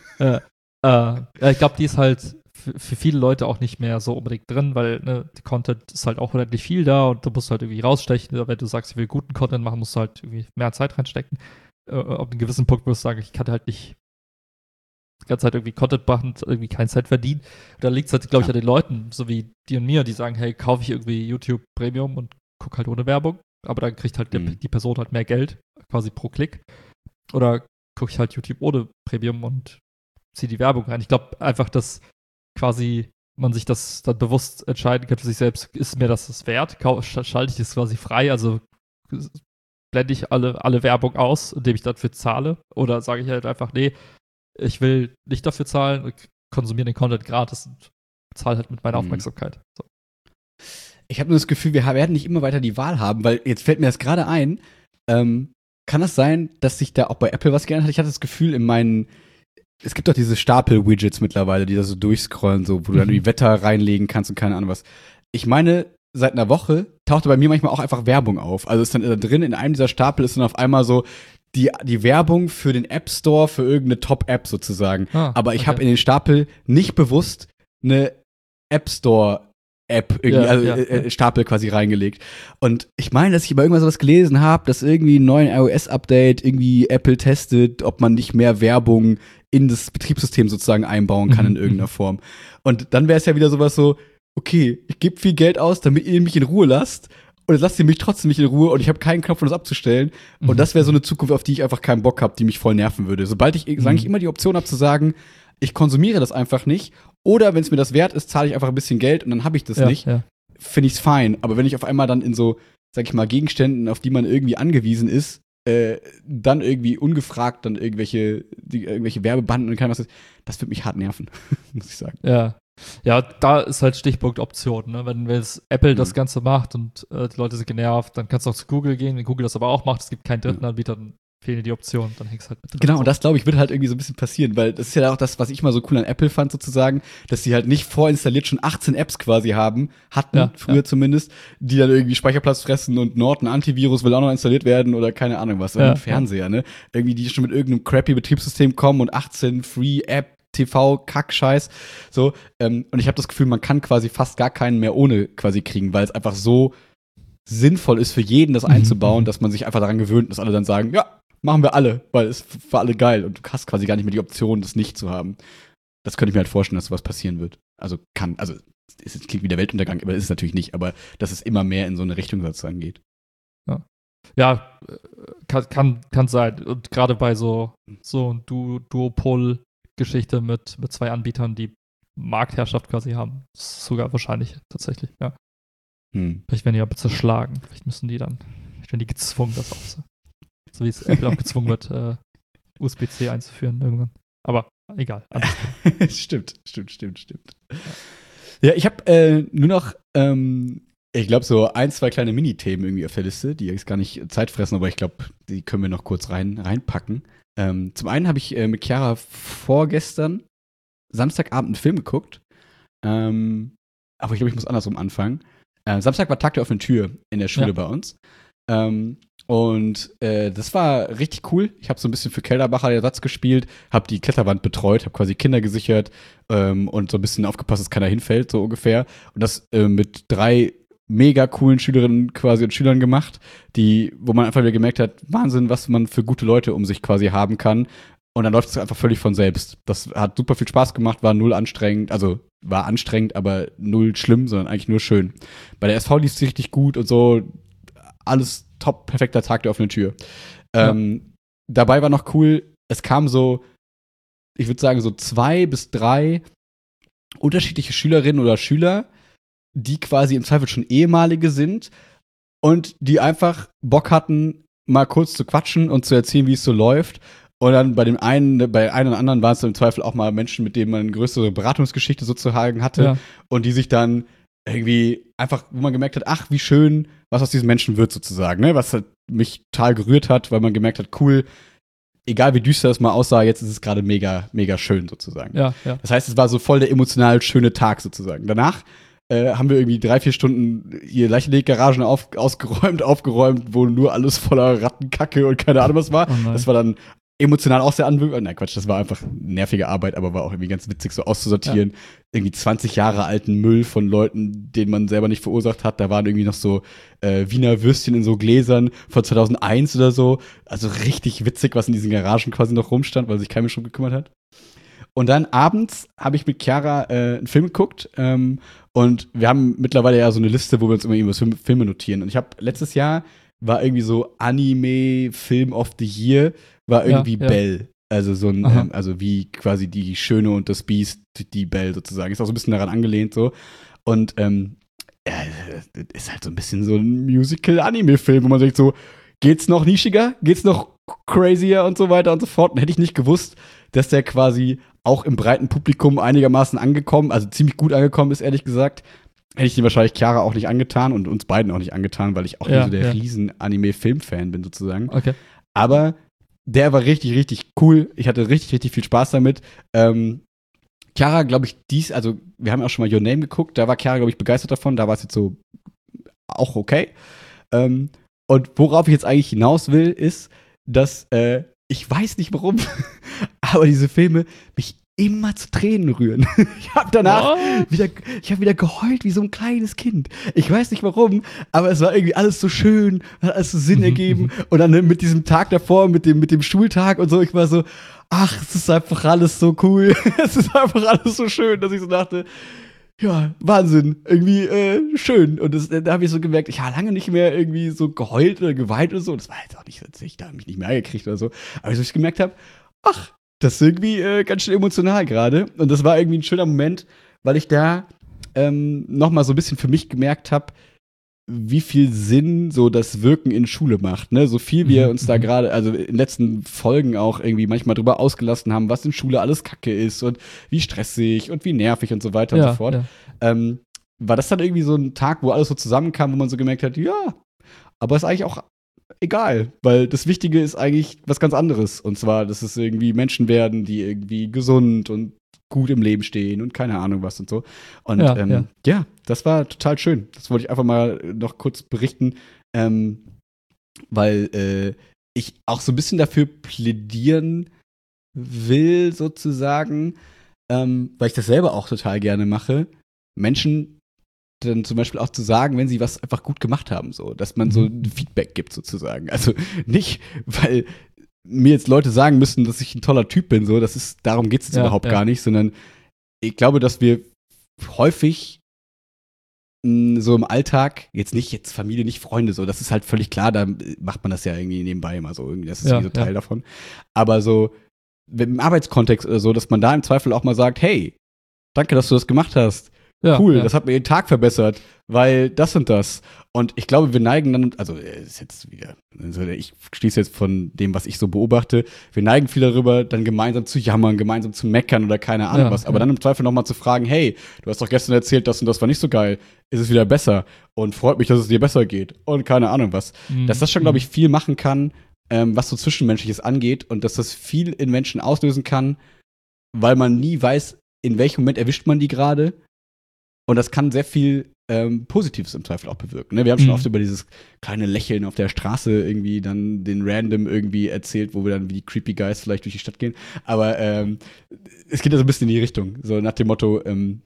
Ich glaube, die ist halt für viele Leute auch nicht mehr so unbedingt drin, weil der Content ist halt auch unendlich viel da und du musst halt irgendwie rausstechen. Wenn du sagst, ich will guten Content machen, musst du halt irgendwie mehr Zeit reinstecken. Ab einem gewissen Punkt wirst du sagen, ich kann halt nicht die ganze Zeit irgendwie Content machen und irgendwie kein Cent verdienen. Da liegt es halt, glaube ich, an den Leuten, so wie die und mir, die sagen, hey, kaufe ich irgendwie YouTube Premium und gucke halt ohne Werbung. Aber dann kriegt halt die Person halt mehr Geld, quasi pro Klick. Oder gucke ich halt YouTube ohne Premium und ziehe die Werbung rein. Ich glaube einfach, dass quasi man sich das dann bewusst entscheiden kann für sich selbst, ist mir das wert? Schalte ich das quasi frei? Also blende ich alle Werbung aus, indem ich dafür zahle? Oder sage ich halt einfach, nee, ich will nicht dafür zahlen, konsumiere den Content gratis und zahle halt mit meiner Aufmerksamkeit. So. Ich habe nur das Gefühl, wir werden nicht immer weiter die Wahl haben, weil jetzt fällt mir das gerade ein, kann es sein, dass sich da auch bei Apple was geändert hat? Ich hatte das Gefühl, es gibt doch diese Stapel-Widgets mittlerweile, die da so durchscrollen, so, wo du dann irgendwie Wetter reinlegen kannst und keine Ahnung was. Ich meine, seit einer Woche tauchte bei mir manchmal auch einfach Werbung auf. Also ist dann da drin, in einem dieser Stapel ist dann auf einmal so die Werbung für den App Store, für irgendeine Top-App sozusagen. Aber ich habe in den Stapel nicht bewusst eine App Store App, irgendwie, Stapel quasi reingelegt. Und ich meine, dass ich über irgendwas sowas gelesen habe, dass irgendwie ein neuen iOS-Update irgendwie Apple testet, ob man nicht mehr Werbung in das Betriebssystem sozusagen einbauen kann in irgendeiner Form. Und dann wäre es ja wieder sowas so, okay, ich gebe viel Geld aus, damit ihr mich in Ruhe lasst. Und jetzt lasst ihr mich trotzdem nicht in Ruhe und ich habe keinen Knopf, um das abzustellen. Und das wäre so eine Zukunft, auf die ich einfach keinen Bock habe, die mich voll nerven würde. Sobald ich eigentlich immer die Option habe zu sagen, ich konsumiere das einfach nicht. Oder wenn es mir das wert ist, zahle ich einfach ein bisschen Geld und dann habe ich das nicht. Ja. Finde ich es fein. Aber wenn ich auf einmal dann in so, sag ich mal, Gegenständen, auf die man irgendwie angewiesen ist, dann irgendwie ungefragt dann irgendwelche Werbebanden und kein was, das wird mich hart nerven, muss ich sagen. Ja, da ist halt Stichpunkt Option, ne? Wenn jetzt Apple das Ganze macht und die Leute sind genervt, dann kannst du auch zu Google gehen. Wenn Google das aber auch macht, es gibt keinen dritten Anbieter, dann fehlen dir die Optionen, dann hängst halt mit drin. Genau, und das, glaube ich, wird halt irgendwie so ein bisschen passieren, weil das ist ja auch das, was ich mal so cool an Apple fand sozusagen, dass sie halt nicht vorinstalliert schon 18 Apps quasi hatten, früher zumindest, die dann irgendwie Speicherplatz fressen und Norton Antivirus will auch noch installiert werden oder keine Ahnung was, oder ein Fernseher, ne? Irgendwie die schon mit irgendeinem crappy Betriebssystem kommen und 18 Free-App TV-Kack-Scheiß, so, und ich habe das Gefühl, man kann quasi fast gar keinen mehr ohne quasi kriegen, weil es einfach so sinnvoll ist für jeden, das einzubauen, dass man sich einfach daran gewöhnt, dass alle dann sagen, ja, machen wir alle, weil es für alle geil und du hast quasi gar nicht mehr die Option, das nicht zu haben. Das könnte ich mir halt vorstellen, dass sowas passieren wird. Also es klingt wie der Weltuntergang, aber ist es natürlich nicht, aber dass es immer mehr in so eine Richtung sozusagen geht. Ja, kann sein. Und gerade bei so ein Duopol-Geschichte mit zwei Anbietern, die Marktherrschaft quasi haben, ist sogar wahrscheinlich tatsächlich, ja. Vielleicht werden die aber zerschlagen. Vielleicht werden die gezwungen, das aufzunehmen. So wie es Apple auch gezwungen wird, USB-C einzuführen irgendwann. Aber egal. Stimmt. Ja, ich habe nur noch, ich glaube, so 1, 2 kleine Mini-Themen irgendwie auf der Liste, die jetzt gar nicht Zeit fressen, aber ich glaube, die können wir noch kurz reinpacken. Zum einen habe ich mit Chiara vorgestern Samstagabend einen Film geguckt. Aber ich glaube, ich muss andersrum anfangen. Samstag war Tag der offenen Tür in der Schule bei uns. Das war richtig cool. Ich habe so ein bisschen für Kelderbacher Ersatz gespielt, habe die Kletterwand betreut, habe quasi Kinder gesichert und so ein bisschen aufgepasst, dass keiner hinfällt, so ungefähr. Und das mit 3 mega coolen Schülerinnen quasi und Schülern gemacht, wo man einfach wieder gemerkt hat, Wahnsinn, was man für gute Leute um sich quasi haben kann. Und dann läuft es einfach völlig von selbst. Das hat super viel Spaß gemacht, war null anstrengend, also war anstrengend, aber null schlimm, sondern eigentlich nur schön. Bei der SV lief es richtig gut und so, alles top, perfekter Tag der offenen Tür. Dabei war noch cool, es kamen so, ich würde sagen, so 2 bis 3 unterschiedliche Schülerinnen oder Schüler, die quasi im Zweifel schon ehemalige sind und die einfach Bock hatten, mal kurz zu quatschen und zu erzählen, wie es so läuft. Und dann bei einem oder anderen waren es im Zweifel auch mal Menschen, mit denen man eine größere Beratungsgeschichte sozusagen hatte und die sich dann irgendwie einfach, wo man gemerkt hat, ach, wie schön, was aus diesen Menschen wird sozusagen, ne? Was halt mich total gerührt hat, weil man gemerkt hat, cool, egal wie düster es mal aussah, jetzt ist es gerade mega, mega schön sozusagen. Ja. Das heißt, es war so voll der emotional schöne Tag sozusagen. Danach haben wir irgendwie 3, 4 Stunden hier Leichenleg-Garagen aufgeräumt, wo nur alles voller Rattenkacke und keine Ahnung was war. Oh das war dann emotional auch sehr anwürgend. Nein, Quatsch, das war einfach nervige Arbeit, aber war auch irgendwie ganz witzig, so auszusortieren. Ja. Irgendwie 20 Jahre alten Müll von Leuten, den man selber nicht verursacht hat. Da waren irgendwie noch so Wiener Würstchen in so Gläsern von 2001 oder so. Also richtig witzig, was in diesen Garagen quasi noch rumstand, weil sich keiner schon gekümmert hat. Und dann abends habe ich mit Chiara einen Film geguckt. Und wir haben mittlerweile ja so eine Liste, wo wir uns immer irgendwas Filme notieren. Und ich habe letztes Jahr war irgendwie so Anime Film of the Year war irgendwie Belle. Also so ein, also wie quasi die Schöne und das Biest, die Belle sozusagen. Ist auch so ein bisschen daran angelehnt so. Und ist halt so ein bisschen so ein Musical-Anime-Film, wo man sagt so, geht's noch nischiger? Geht's noch crazier und so weiter und so fort? Und hätte ich nicht gewusst, dass der quasi auch im breiten Publikum einigermaßen angekommen, also ziemlich gut angekommen ist, ehrlich gesagt, hätte ich den wahrscheinlich Chiara auch nicht angetan und uns beiden auch nicht angetan, weil ich auch nicht so der riesen Anime-Film-Fan bin sozusagen. Okay. Aber der war richtig, richtig cool. Ich hatte richtig, richtig viel Spaß damit. Chiara, glaube ich, also wir haben auch schon mal Your Name geguckt, da war Chiara, glaube ich, begeistert davon. Da war es jetzt so auch okay. Und worauf ich jetzt eigentlich hinaus will, ist, dass ich weiß nicht warum, aber diese Filme mich immer zu Tränen rühren. Ich habe danach wieder geheult wie so ein kleines Kind. Ich weiß nicht warum, aber es war irgendwie alles so schön, hat alles so Sinn ergeben. Und dann mit diesem Tag davor, mit dem Schultag und so, ich war so, ach, es ist einfach alles so cool. Es ist einfach alles so schön, dass ich so dachte, ja, Wahnsinn, irgendwie schön. Und da habe ich so gemerkt, ich habe lange nicht mehr irgendwie so geheult oder geweint oder so. Das war jetzt auch nicht, ich da mich nicht mehr gekriegt oder so. Aber ich gemerkt habe, ach, das ist irgendwie ganz schön emotional gerade. Und das war irgendwie ein schöner Moment, weil ich da noch mal so ein bisschen für mich gemerkt habe, wie viel Sinn so das Wirken in Schule macht. Ne? So viel wir uns da gerade, also in den letzten Folgen auch irgendwie manchmal drüber ausgelassen haben, was in Schule alles Kacke ist und wie stressig und wie nervig und so weiter und so fort. Ja. War das dann irgendwie so ein Tag, wo alles so zusammenkam, wo man so gemerkt hat, ja, aber ist eigentlich auch egal, weil das Wichtige ist eigentlich was ganz anderes. Und zwar, dass es irgendwie Menschen werden, die irgendwie gesund und gut im Leben stehen und keine Ahnung was und so. Und ja, das war total schön. Das wollte ich einfach mal noch kurz berichten, weil ich auch so ein bisschen dafür plädieren will, sozusagen, weil ich das selber auch total gerne mache, Menschen dann zum Beispiel auch zu sagen, wenn sie was einfach gut gemacht haben, so, dass man so ein Feedback gibt sozusagen. Also nicht, weil mir jetzt Leute sagen müssen, dass ich ein toller Typ bin, so, darum geht es jetzt überhaupt gar nicht, sondern ich glaube, dass wir häufig so im Alltag, jetzt Familie, nicht Freunde, so, das ist halt völlig klar, da macht man das ja irgendwie nebenbei immer so, irgendwie, das ist irgendwie so Teil davon. Aber so, im Arbeitskontext oder so, dass man da im Zweifel auch mal sagt, hey, danke, dass du das gemacht hast. cool, das hat mir den Tag verbessert, weil das und das. Und ich glaube, wir neigen dann, also ist jetzt wieder, also ich schließe jetzt von dem, was ich so beobachte, wir neigen viel darüber, dann gemeinsam zu jammern, gemeinsam zu meckern oder keine Ahnung was. Aber dann im Zweifel nochmal zu fragen, hey, du hast doch gestern erzählt, das und das war nicht so geil, ist es wieder besser? Und freut mich, dass es dir besser geht. Und keine Ahnung was. Dass das schon, glaube ich, viel machen kann, was so Zwischenmenschliches angeht und dass das viel in Menschen auslösen kann, weil man nie weiß, in welchem Moment erwischt man die gerade. Und das kann sehr viel Positives im Zweifel auch bewirken. Ne? Wir haben schon oft über dieses kleine Lächeln auf der Straße irgendwie dann den Random irgendwie erzählt, wo wir dann wie die Creepy Guys vielleicht durch die Stadt gehen. Aber es geht ja so ein bisschen in die Richtung. So nach dem Motto,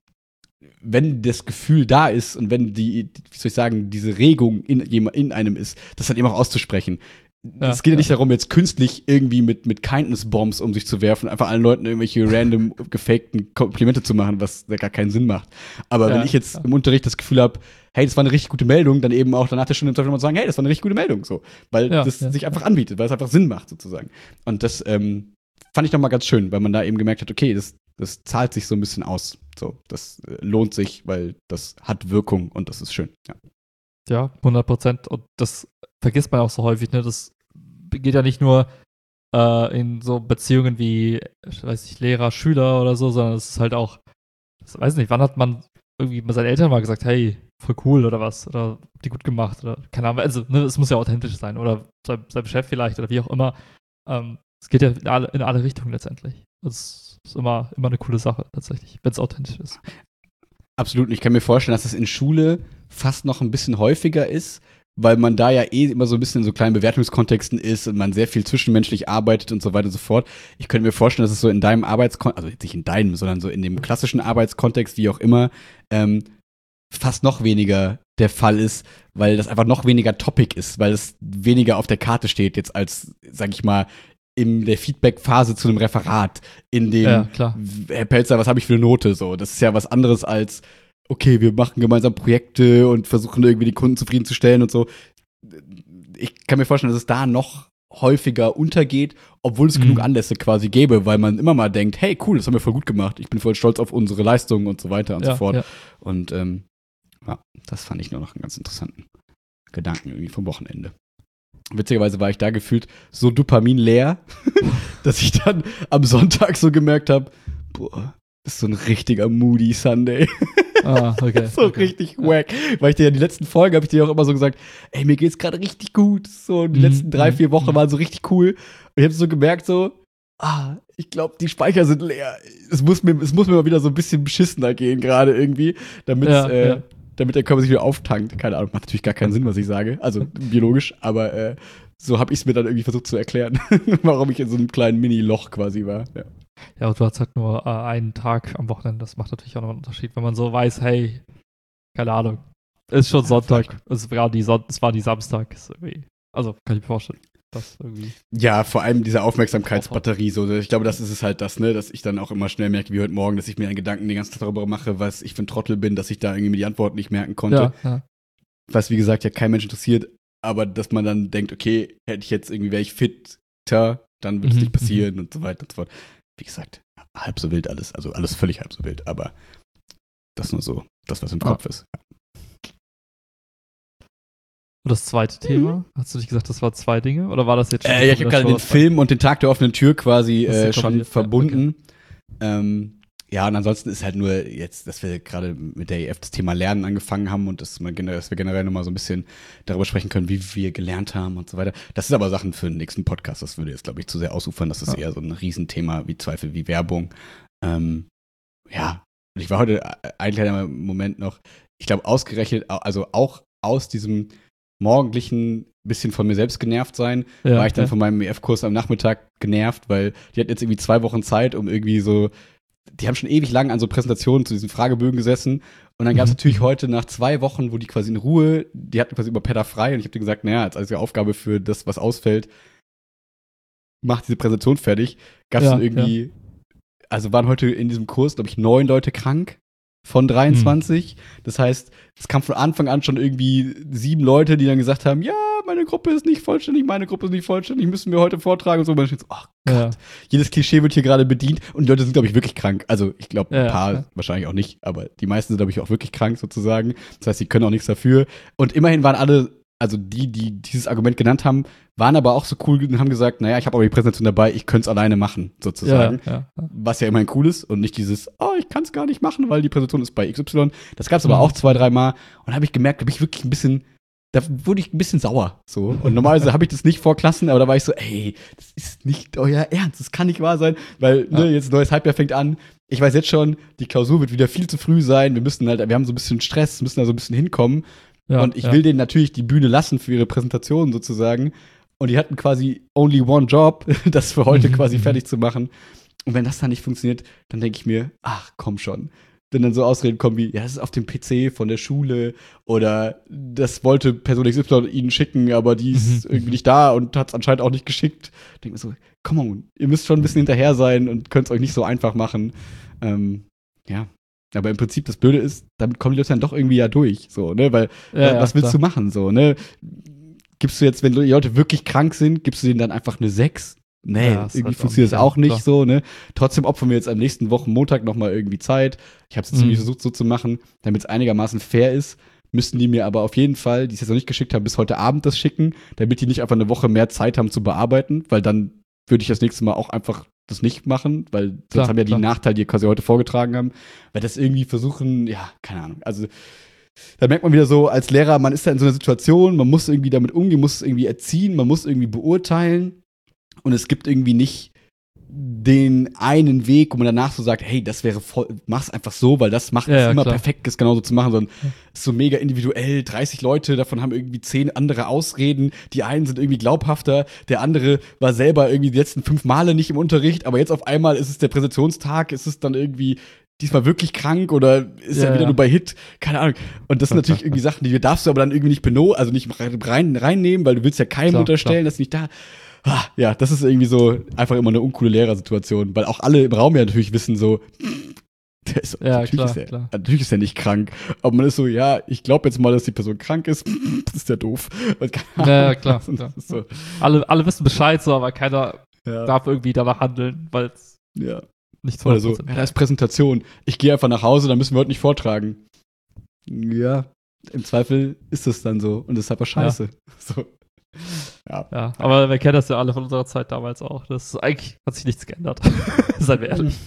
wenn das Gefühl da ist und wenn wie soll ich sagen, diese Regung in einem ist, das dann eben auch auszusprechen. Es geht ja nicht darum, jetzt künstlich irgendwie mit Kindness-Bombs um sich zu werfen, einfach allen Leuten irgendwelche random gefakten Komplimente zu machen, was ja gar keinen Sinn macht. Aber wenn ich jetzt im Unterricht das Gefühl habe, hey, das war eine richtig gute Meldung, dann eben auch danach der Stunde im Zweifel mal sagen, hey, das war eine richtig gute Meldung, so. Weil das sich einfach anbietet, weil es einfach Sinn macht, sozusagen. Und das fand ich nochmal ganz schön, weil man da eben gemerkt hat, okay, das zahlt sich so ein bisschen aus. So, das lohnt sich, weil das hat Wirkung und das ist schön, Ja, 100%. Und das vergisst man auch so häufig, ne? Das geht ja nicht nur in so Beziehungen wie, weiß ich, Lehrer, Schüler oder so, sondern es ist halt auch, ich weiß nicht, wann hat man irgendwie mit seinen Eltern mal gesagt, hey, voll cool oder was, oder die gut gemacht oder keine Ahnung, also ne, es muss ja authentisch sein oder sein Chef vielleicht oder wie auch immer. Es geht ja in alle Richtungen letztendlich. Das ist immer eine coole Sache tatsächlich, wenn es authentisch ist. Absolut. Ich kann mir vorstellen, dass es in Schule fast noch ein bisschen häufiger ist, weil man da ja immer so ein bisschen in so kleinen Bewertungskontexten ist und man sehr viel zwischenmenschlich arbeitet und so weiter und so fort. Ich könnte mir vorstellen, dass es so in deinem Arbeitskontext, also jetzt nicht in deinem, sondern so in dem klassischen Arbeitskontext, wie auch immer, fast noch weniger der Fall ist, weil das einfach noch weniger Topic ist, weil es weniger auf der Karte steht, jetzt als, sag ich mal, in der Feedback-Phase zu einem Referat, in dem, Herr Pelzer, was habe ich für eine Note? So, das ist ja was anderes als, okay, wir machen gemeinsam Projekte und versuchen irgendwie die Kunden zufriedenzustellen und so. Ich kann mir vorstellen, dass es da noch häufiger untergeht, obwohl es genug Anlässe quasi gäbe, weil man immer mal denkt, hey, cool, das haben wir voll gut gemacht. Ich bin voll stolz auf unsere Leistungen und so weiter und so fort. Ja. Und das fand ich nur noch einen ganz interessanten Gedanken irgendwie vom Wochenende. Witzigerweise war ich da gefühlt so dopaminleer, dass ich dann am Sonntag so gemerkt habe, boah, das ist so ein richtiger Moody Sunday. So richtig wack. Weil ich dir ja die letzten Folgen habe ich dir auch immer so gesagt, ey, mir geht's gerade richtig gut. So, die letzten 3-4 Wochen waren so richtig cool. Und ich habe so gemerkt, so, ich glaube, die Speicher sind leer. Es muss mir mal wieder so ein bisschen beschissener gehen gerade irgendwie, damit der Körper sich wieder auftankt. Keine Ahnung, macht natürlich gar keinen Sinn, was ich sage. Also biologisch, aber so habe ich es mir dann irgendwie versucht zu erklären, warum ich in so einem kleinen Mini-Loch quasi war. Ja, aber du hast halt nur einen Tag am Wochenende. Das macht natürlich auch noch einen Unterschied, wenn man so weiß, hey, keine Ahnung, ist schon Sonntag. Es war die Samstag. Also, kann ich mir vorstellen. Das irgendwie. Ja, vor allem diese Aufmerksamkeitsbatterie. So, ich glaube, das ist es halt das, ne, dass ich dann auch immer schnell merke, wie heute Morgen, dass ich mir einen Gedanken den ganzen Tag darüber mache, was ich für ein Trottel bin, dass ich da irgendwie mir die Antwort nicht merken konnte. Ja. Was, wie gesagt, ja kein Mensch interessiert, aber dass man dann denkt, okay, wäre ich fitter, dann würde es nicht passieren und so weiter und so fort. Wie gesagt, halb so wild alles, also alles völlig halb so wild, aber das nur so, das, was im Kopf ist. Und das zweite Thema, hast du nicht gesagt, das waren 2 Dinge? Oder war das jetzt schon? Ja, ich habe gerade den Film und den Tag der offenen Tür quasi schon verbunden. Okay. Ja, und ansonsten ist halt nur jetzt, dass wir gerade mit der EF das Thema Lernen angefangen haben und dass wir generell nochmal so ein bisschen darüber sprechen können, wie wir gelernt haben und so weiter. Das ist aber Sachen für den nächsten Podcast. Das würde jetzt, glaube ich, zu sehr ausufern. Das ist eher so ein Riesenthema wie Zweifel, wie Werbung. Ja, und ich war heute ein kleiner Moment noch, ich glaube, ausgerechnet, also auch aus diesem morgendlichen bisschen von mir selbst genervt sein, war ich dann von meinem EF-Kurs am Nachmittag genervt, weil die hatten jetzt irgendwie 2 Wochen Zeit, um irgendwie so, die haben schon ewig lang an so Präsentationen zu diesen Fragebögen gesessen und dann gab es natürlich heute nach 2 Wochen, wo die quasi in Ruhe, die hatten quasi über Pedda frei und ich habe denen gesagt, naja, als einzige Aufgabe für das, was ausfällt, macht diese Präsentation fertig. Gab es dann irgendwie, also waren heute in diesem Kurs, glaube ich, 9 Leute krank, von 23. Das heißt, es kam von Anfang an schon irgendwie 7 Leute, die dann gesagt haben, ja, meine Gruppe ist nicht vollständig, müssen wir heute vortragen und so. Und man denkt so, ach Gott, jedes Klischee wird hier gerade bedient und die Leute sind, glaube ich, wirklich krank. Also ich glaube, ein paar wahrscheinlich auch nicht, aber die meisten sind, glaube ich, auch wirklich krank sozusagen. Das heißt, sie können auch nichts dafür. Und immerhin waren alle, also die dieses Argument genannt haben, waren aber auch so cool und haben gesagt, naja, ich habe aber die Präsentation dabei, ich könnte es alleine machen, sozusagen. Was ja immerhin cool ist und nicht dieses, oh, ich kann es gar nicht machen, weil die Präsentation ist bei XY. Das gab es aber auch 2-3 Mal und habe ich gemerkt, da bin ich wirklich da wurde ich ein bisschen sauer. So. Und normalerweise habe ich das nicht vor Klassen, aber da war ich so, ey, das ist nicht euer Ernst, das kann nicht wahr sein, weil jetzt ein neues Halbjahr fängt an. Ich weiß jetzt schon, die Klausur wird wieder viel zu früh sein, wir haben so ein bisschen Stress, müssen da so ein bisschen hinkommen. Und ich will denen natürlich die Bühne lassen für ihre Präsentation sozusagen. Und die hatten quasi only one job, das für heute quasi fertig zu machen. Und wenn das dann nicht funktioniert, dann denke ich mir, ach, komm schon. Wenn dann so Ausreden kommen wie, ja, das ist auf dem PC von der Schule oder das wollte Person XY ihnen schicken, aber die ist irgendwie nicht da und hat es anscheinend auch nicht geschickt. Ich denke mir so, come on, ihr müsst schon ein bisschen hinterher sein und könnt es euch nicht so einfach machen. Aber im Prinzip das Blöde ist, damit kommen die Leute dann doch irgendwie durch, so, ne, weil was willst du machen, so, ne? Gibst du jetzt, wenn die Leute wirklich krank sind, gibst du denen dann einfach eine 6? Nee, irgendwie funktioniert das auch nicht so, ne? Trotzdem opfern wir jetzt am nächsten Montag nochmal irgendwie Zeit. Ich habe es jetzt irgendwie versucht so zu machen, damit es einigermaßen fair ist. Müssten die mir aber auf jeden Fall, die es jetzt noch nicht geschickt haben, bis heute Abend das schicken, damit die nicht einfach eine Woche mehr Zeit haben zu bearbeiten, weil dann würde ich das nächste Mal auch einfach das nicht machen, weil sonst haben ja die Nachteile, die quasi heute vorgetragen haben, weil das irgendwie versuchen, ja, keine Ahnung. Also da merkt man wieder so, als Lehrer, man ist da in so einer Situation, man muss irgendwie damit umgehen, muss es irgendwie erziehen, man muss irgendwie beurteilen und es gibt irgendwie nicht den einen Weg, wo man danach so sagt, hey, das wäre voll, mach's einfach so, weil das macht es immer perfekt, das genauso zu machen, sondern es ist so mega individuell, 30 Leute, davon haben irgendwie 10 andere Ausreden, die einen sind irgendwie glaubhafter, der andere war selber irgendwie die letzten 5 Male nicht im Unterricht, aber jetzt auf einmal ist es der Präsentationstag, ist es dann irgendwie diesmal wirklich krank oder ist er wieder nur bei Hit, keine Ahnung. Und das sind natürlich irgendwie Sachen, die darfst du aber dann irgendwie nicht reinnehmen, weil du willst ja keinem unterstellen, dass nicht da. Ja, das ist irgendwie so einfach immer eine uncoole Lehrersituation, weil auch alle im Raum ja natürlich wissen so, natürlich ist er nicht krank, aber man ist so, ja, ich glaube jetzt mal, dass die Person krank ist, das ist ja doof. Ja, klar. So. Alle wissen Bescheid, so, aber keiner darf irgendwie danach handeln, weil es nichts oder so. Ja, da ist Präsentation, ich gehe einfach nach Hause, dann müssen wir heute nicht vortragen. Ja, im Zweifel ist es dann so und das ist aber scheiße. So. Ja, aber wir kennen das ja alle von unserer Zeit damals auch. Das ist, eigentlich hat sich nichts geändert. Seien wir ehrlich.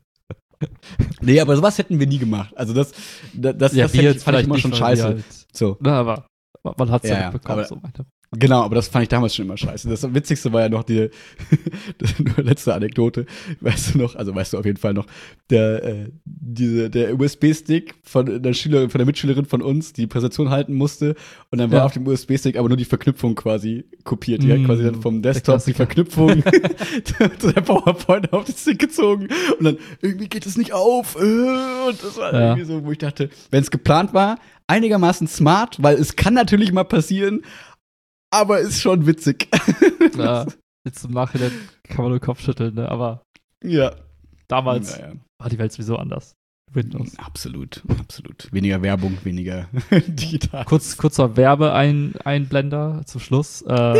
Nee, aber sowas hätten wir nie gemacht. Also das fand ich immer schon scheiße. Halt, so. Na, aber man hat es ja mitbekommen. Aber, so genau, aber das fand ich damals schon immer scheiße. Das Witzigste war ja noch die letzte Anekdote. Weißt du noch, also weißt du auf jeden Fall noch, der USB-Stick von der Mitschülerin von uns, die Präsentation halten musste und dann war auf dem USB-Stick aber nur die Verknüpfung quasi kopiert. Die hat quasi dann vom Desktop die Verknüpfung zu der PowerPoint auf den Stick gezogen und dann irgendwie geht es nicht auf. Und das war irgendwie so, wo ich dachte, wenn es geplant war, einigermaßen smart, weil es kann natürlich mal passieren, aber ist schon witzig. Ja, jetzt im Nachhinein kann man nur den Kopf schütteln, ne? Aber damals war die Welt sowieso anders. Windows. Absolut. Weniger Werbung, weniger digital. Kurzer Werbeeinblender zum Schluss.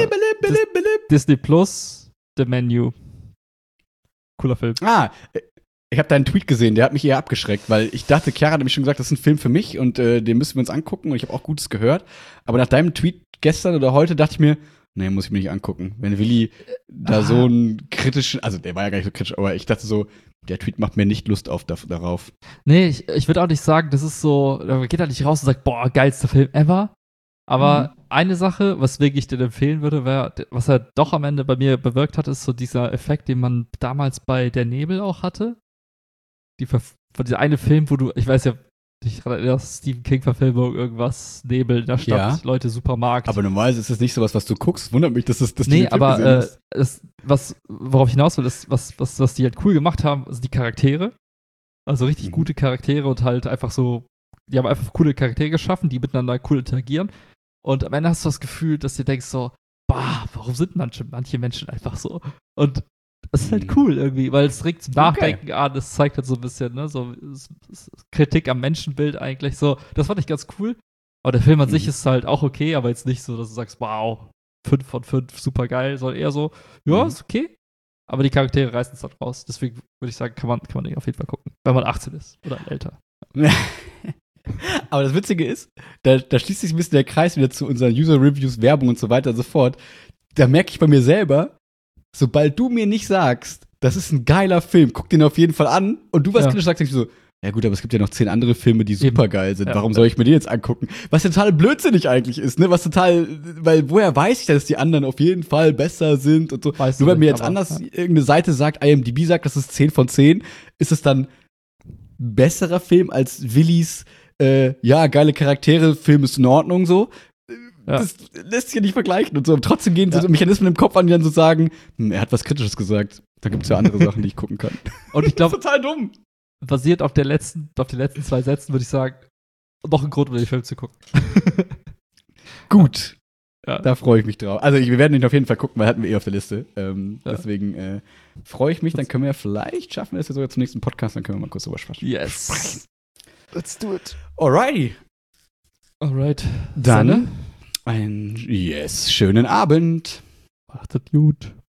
Disney Plus, The Menu. Cooler Film. Ich habe deinen Tweet gesehen, der hat mich eher abgeschreckt, weil ich dachte, Chiara hat nämlich schon gesagt, das ist ein Film für mich und den müssen wir uns angucken und ich habe auch Gutes gehört. Aber nach deinem Tweet gestern oder heute dachte ich mir, nee, muss ich mir nicht angucken. Wenn Willi da so einen kritischen, also der war ja gar nicht so kritisch, aber ich dachte so, der Tweet macht mir nicht Lust darauf. Nee, ich würde auch nicht sagen, das ist so, da geht er nicht raus und sagt, boah, geilster Film ever. Aber eine Sache, weswegen ich dir empfehlen würde, was er doch am Ende bei mir bewirkt hat, ist so dieser Effekt, den man damals bei Der Nebel auch hatte. Dieser eine Film, wo du, ich weiß ja, dich daran erinnerst, Stephen King-Verfilmung, irgendwas, Nebel in der Stadt, Leute, Supermarkt. Aber normalerweise ist das nicht sowas, was du guckst. Wundert mich, dass du nee, aber worauf ich hinaus will, ist, was die halt cool gemacht haben, sind die Charaktere. Also richtig gute Charaktere und halt einfach so, die haben einfach coole Charaktere geschaffen, die miteinander cool interagieren. Und am Ende hast du das Gefühl, dass du denkst so, warum sind manche Menschen einfach so? Und Das ist halt cool irgendwie, weil es regt zum Nachdenken an, es zeigt halt so ein bisschen, ne, so Kritik am Menschenbild eigentlich, so, das fand ich ganz cool. Aber der Film an sich ist halt auch okay, aber jetzt nicht so, dass du sagst, wow, 5 von 5, super geil, sondern eher so, ja, ist okay. Aber die Charaktere reißen es halt raus. Deswegen würde ich sagen, kann man den auf jeden Fall gucken, wenn man 18 ist oder älter. Aber das Witzige ist, da schließt sich ein bisschen der Kreis wieder zu unseren User-Reviews, Werbung und so weiter und so fort. Da merke ich bei mir selber, sobald du mir nicht sagst, das ist ein geiler Film, guck den auf jeden Fall an, und du was kritisch sagst, denkst du so, ja gut, aber es gibt ja noch 10 andere Filme, die super geil sind. Warum soll ich mir die jetzt angucken? Was total blödsinnig eigentlich ist, ne? Weil woher weiß ich, dass die anderen auf jeden Fall besser sind und so. Nur weil mir jetzt irgendeine Seite sagt, IMDb sagt, das ist 10 von 10, ist es dann besserer Film als Willis, geile Charaktere, Film ist in Ordnung, so. Ja. Das lässt sich ja nicht vergleichen und so. Und trotzdem gehen so Mechanismen im Kopf an, die dann so sagen, er hat was Kritisches gesagt. Da gibt's ja andere Sachen, die ich gucken kann. Und ich glaube, total dumm. Basiert auf den letzten 2 Sätzen, würde ich sagen, noch ein Grund, um den Film zu gucken. Gut. Ja. Da freue ich mich drauf. Also, wir werden ihn auf jeden Fall gucken, weil hatten wir auf der Liste. Deswegen freue ich mich. Dann können wir vielleicht schaffen wir es ja sogar zum nächsten Podcast. Dann können wir mal kurz drüber sprechen. Yes. Let's do it. Alrighty. Alright. Dann schönen Abend. Macht es gut.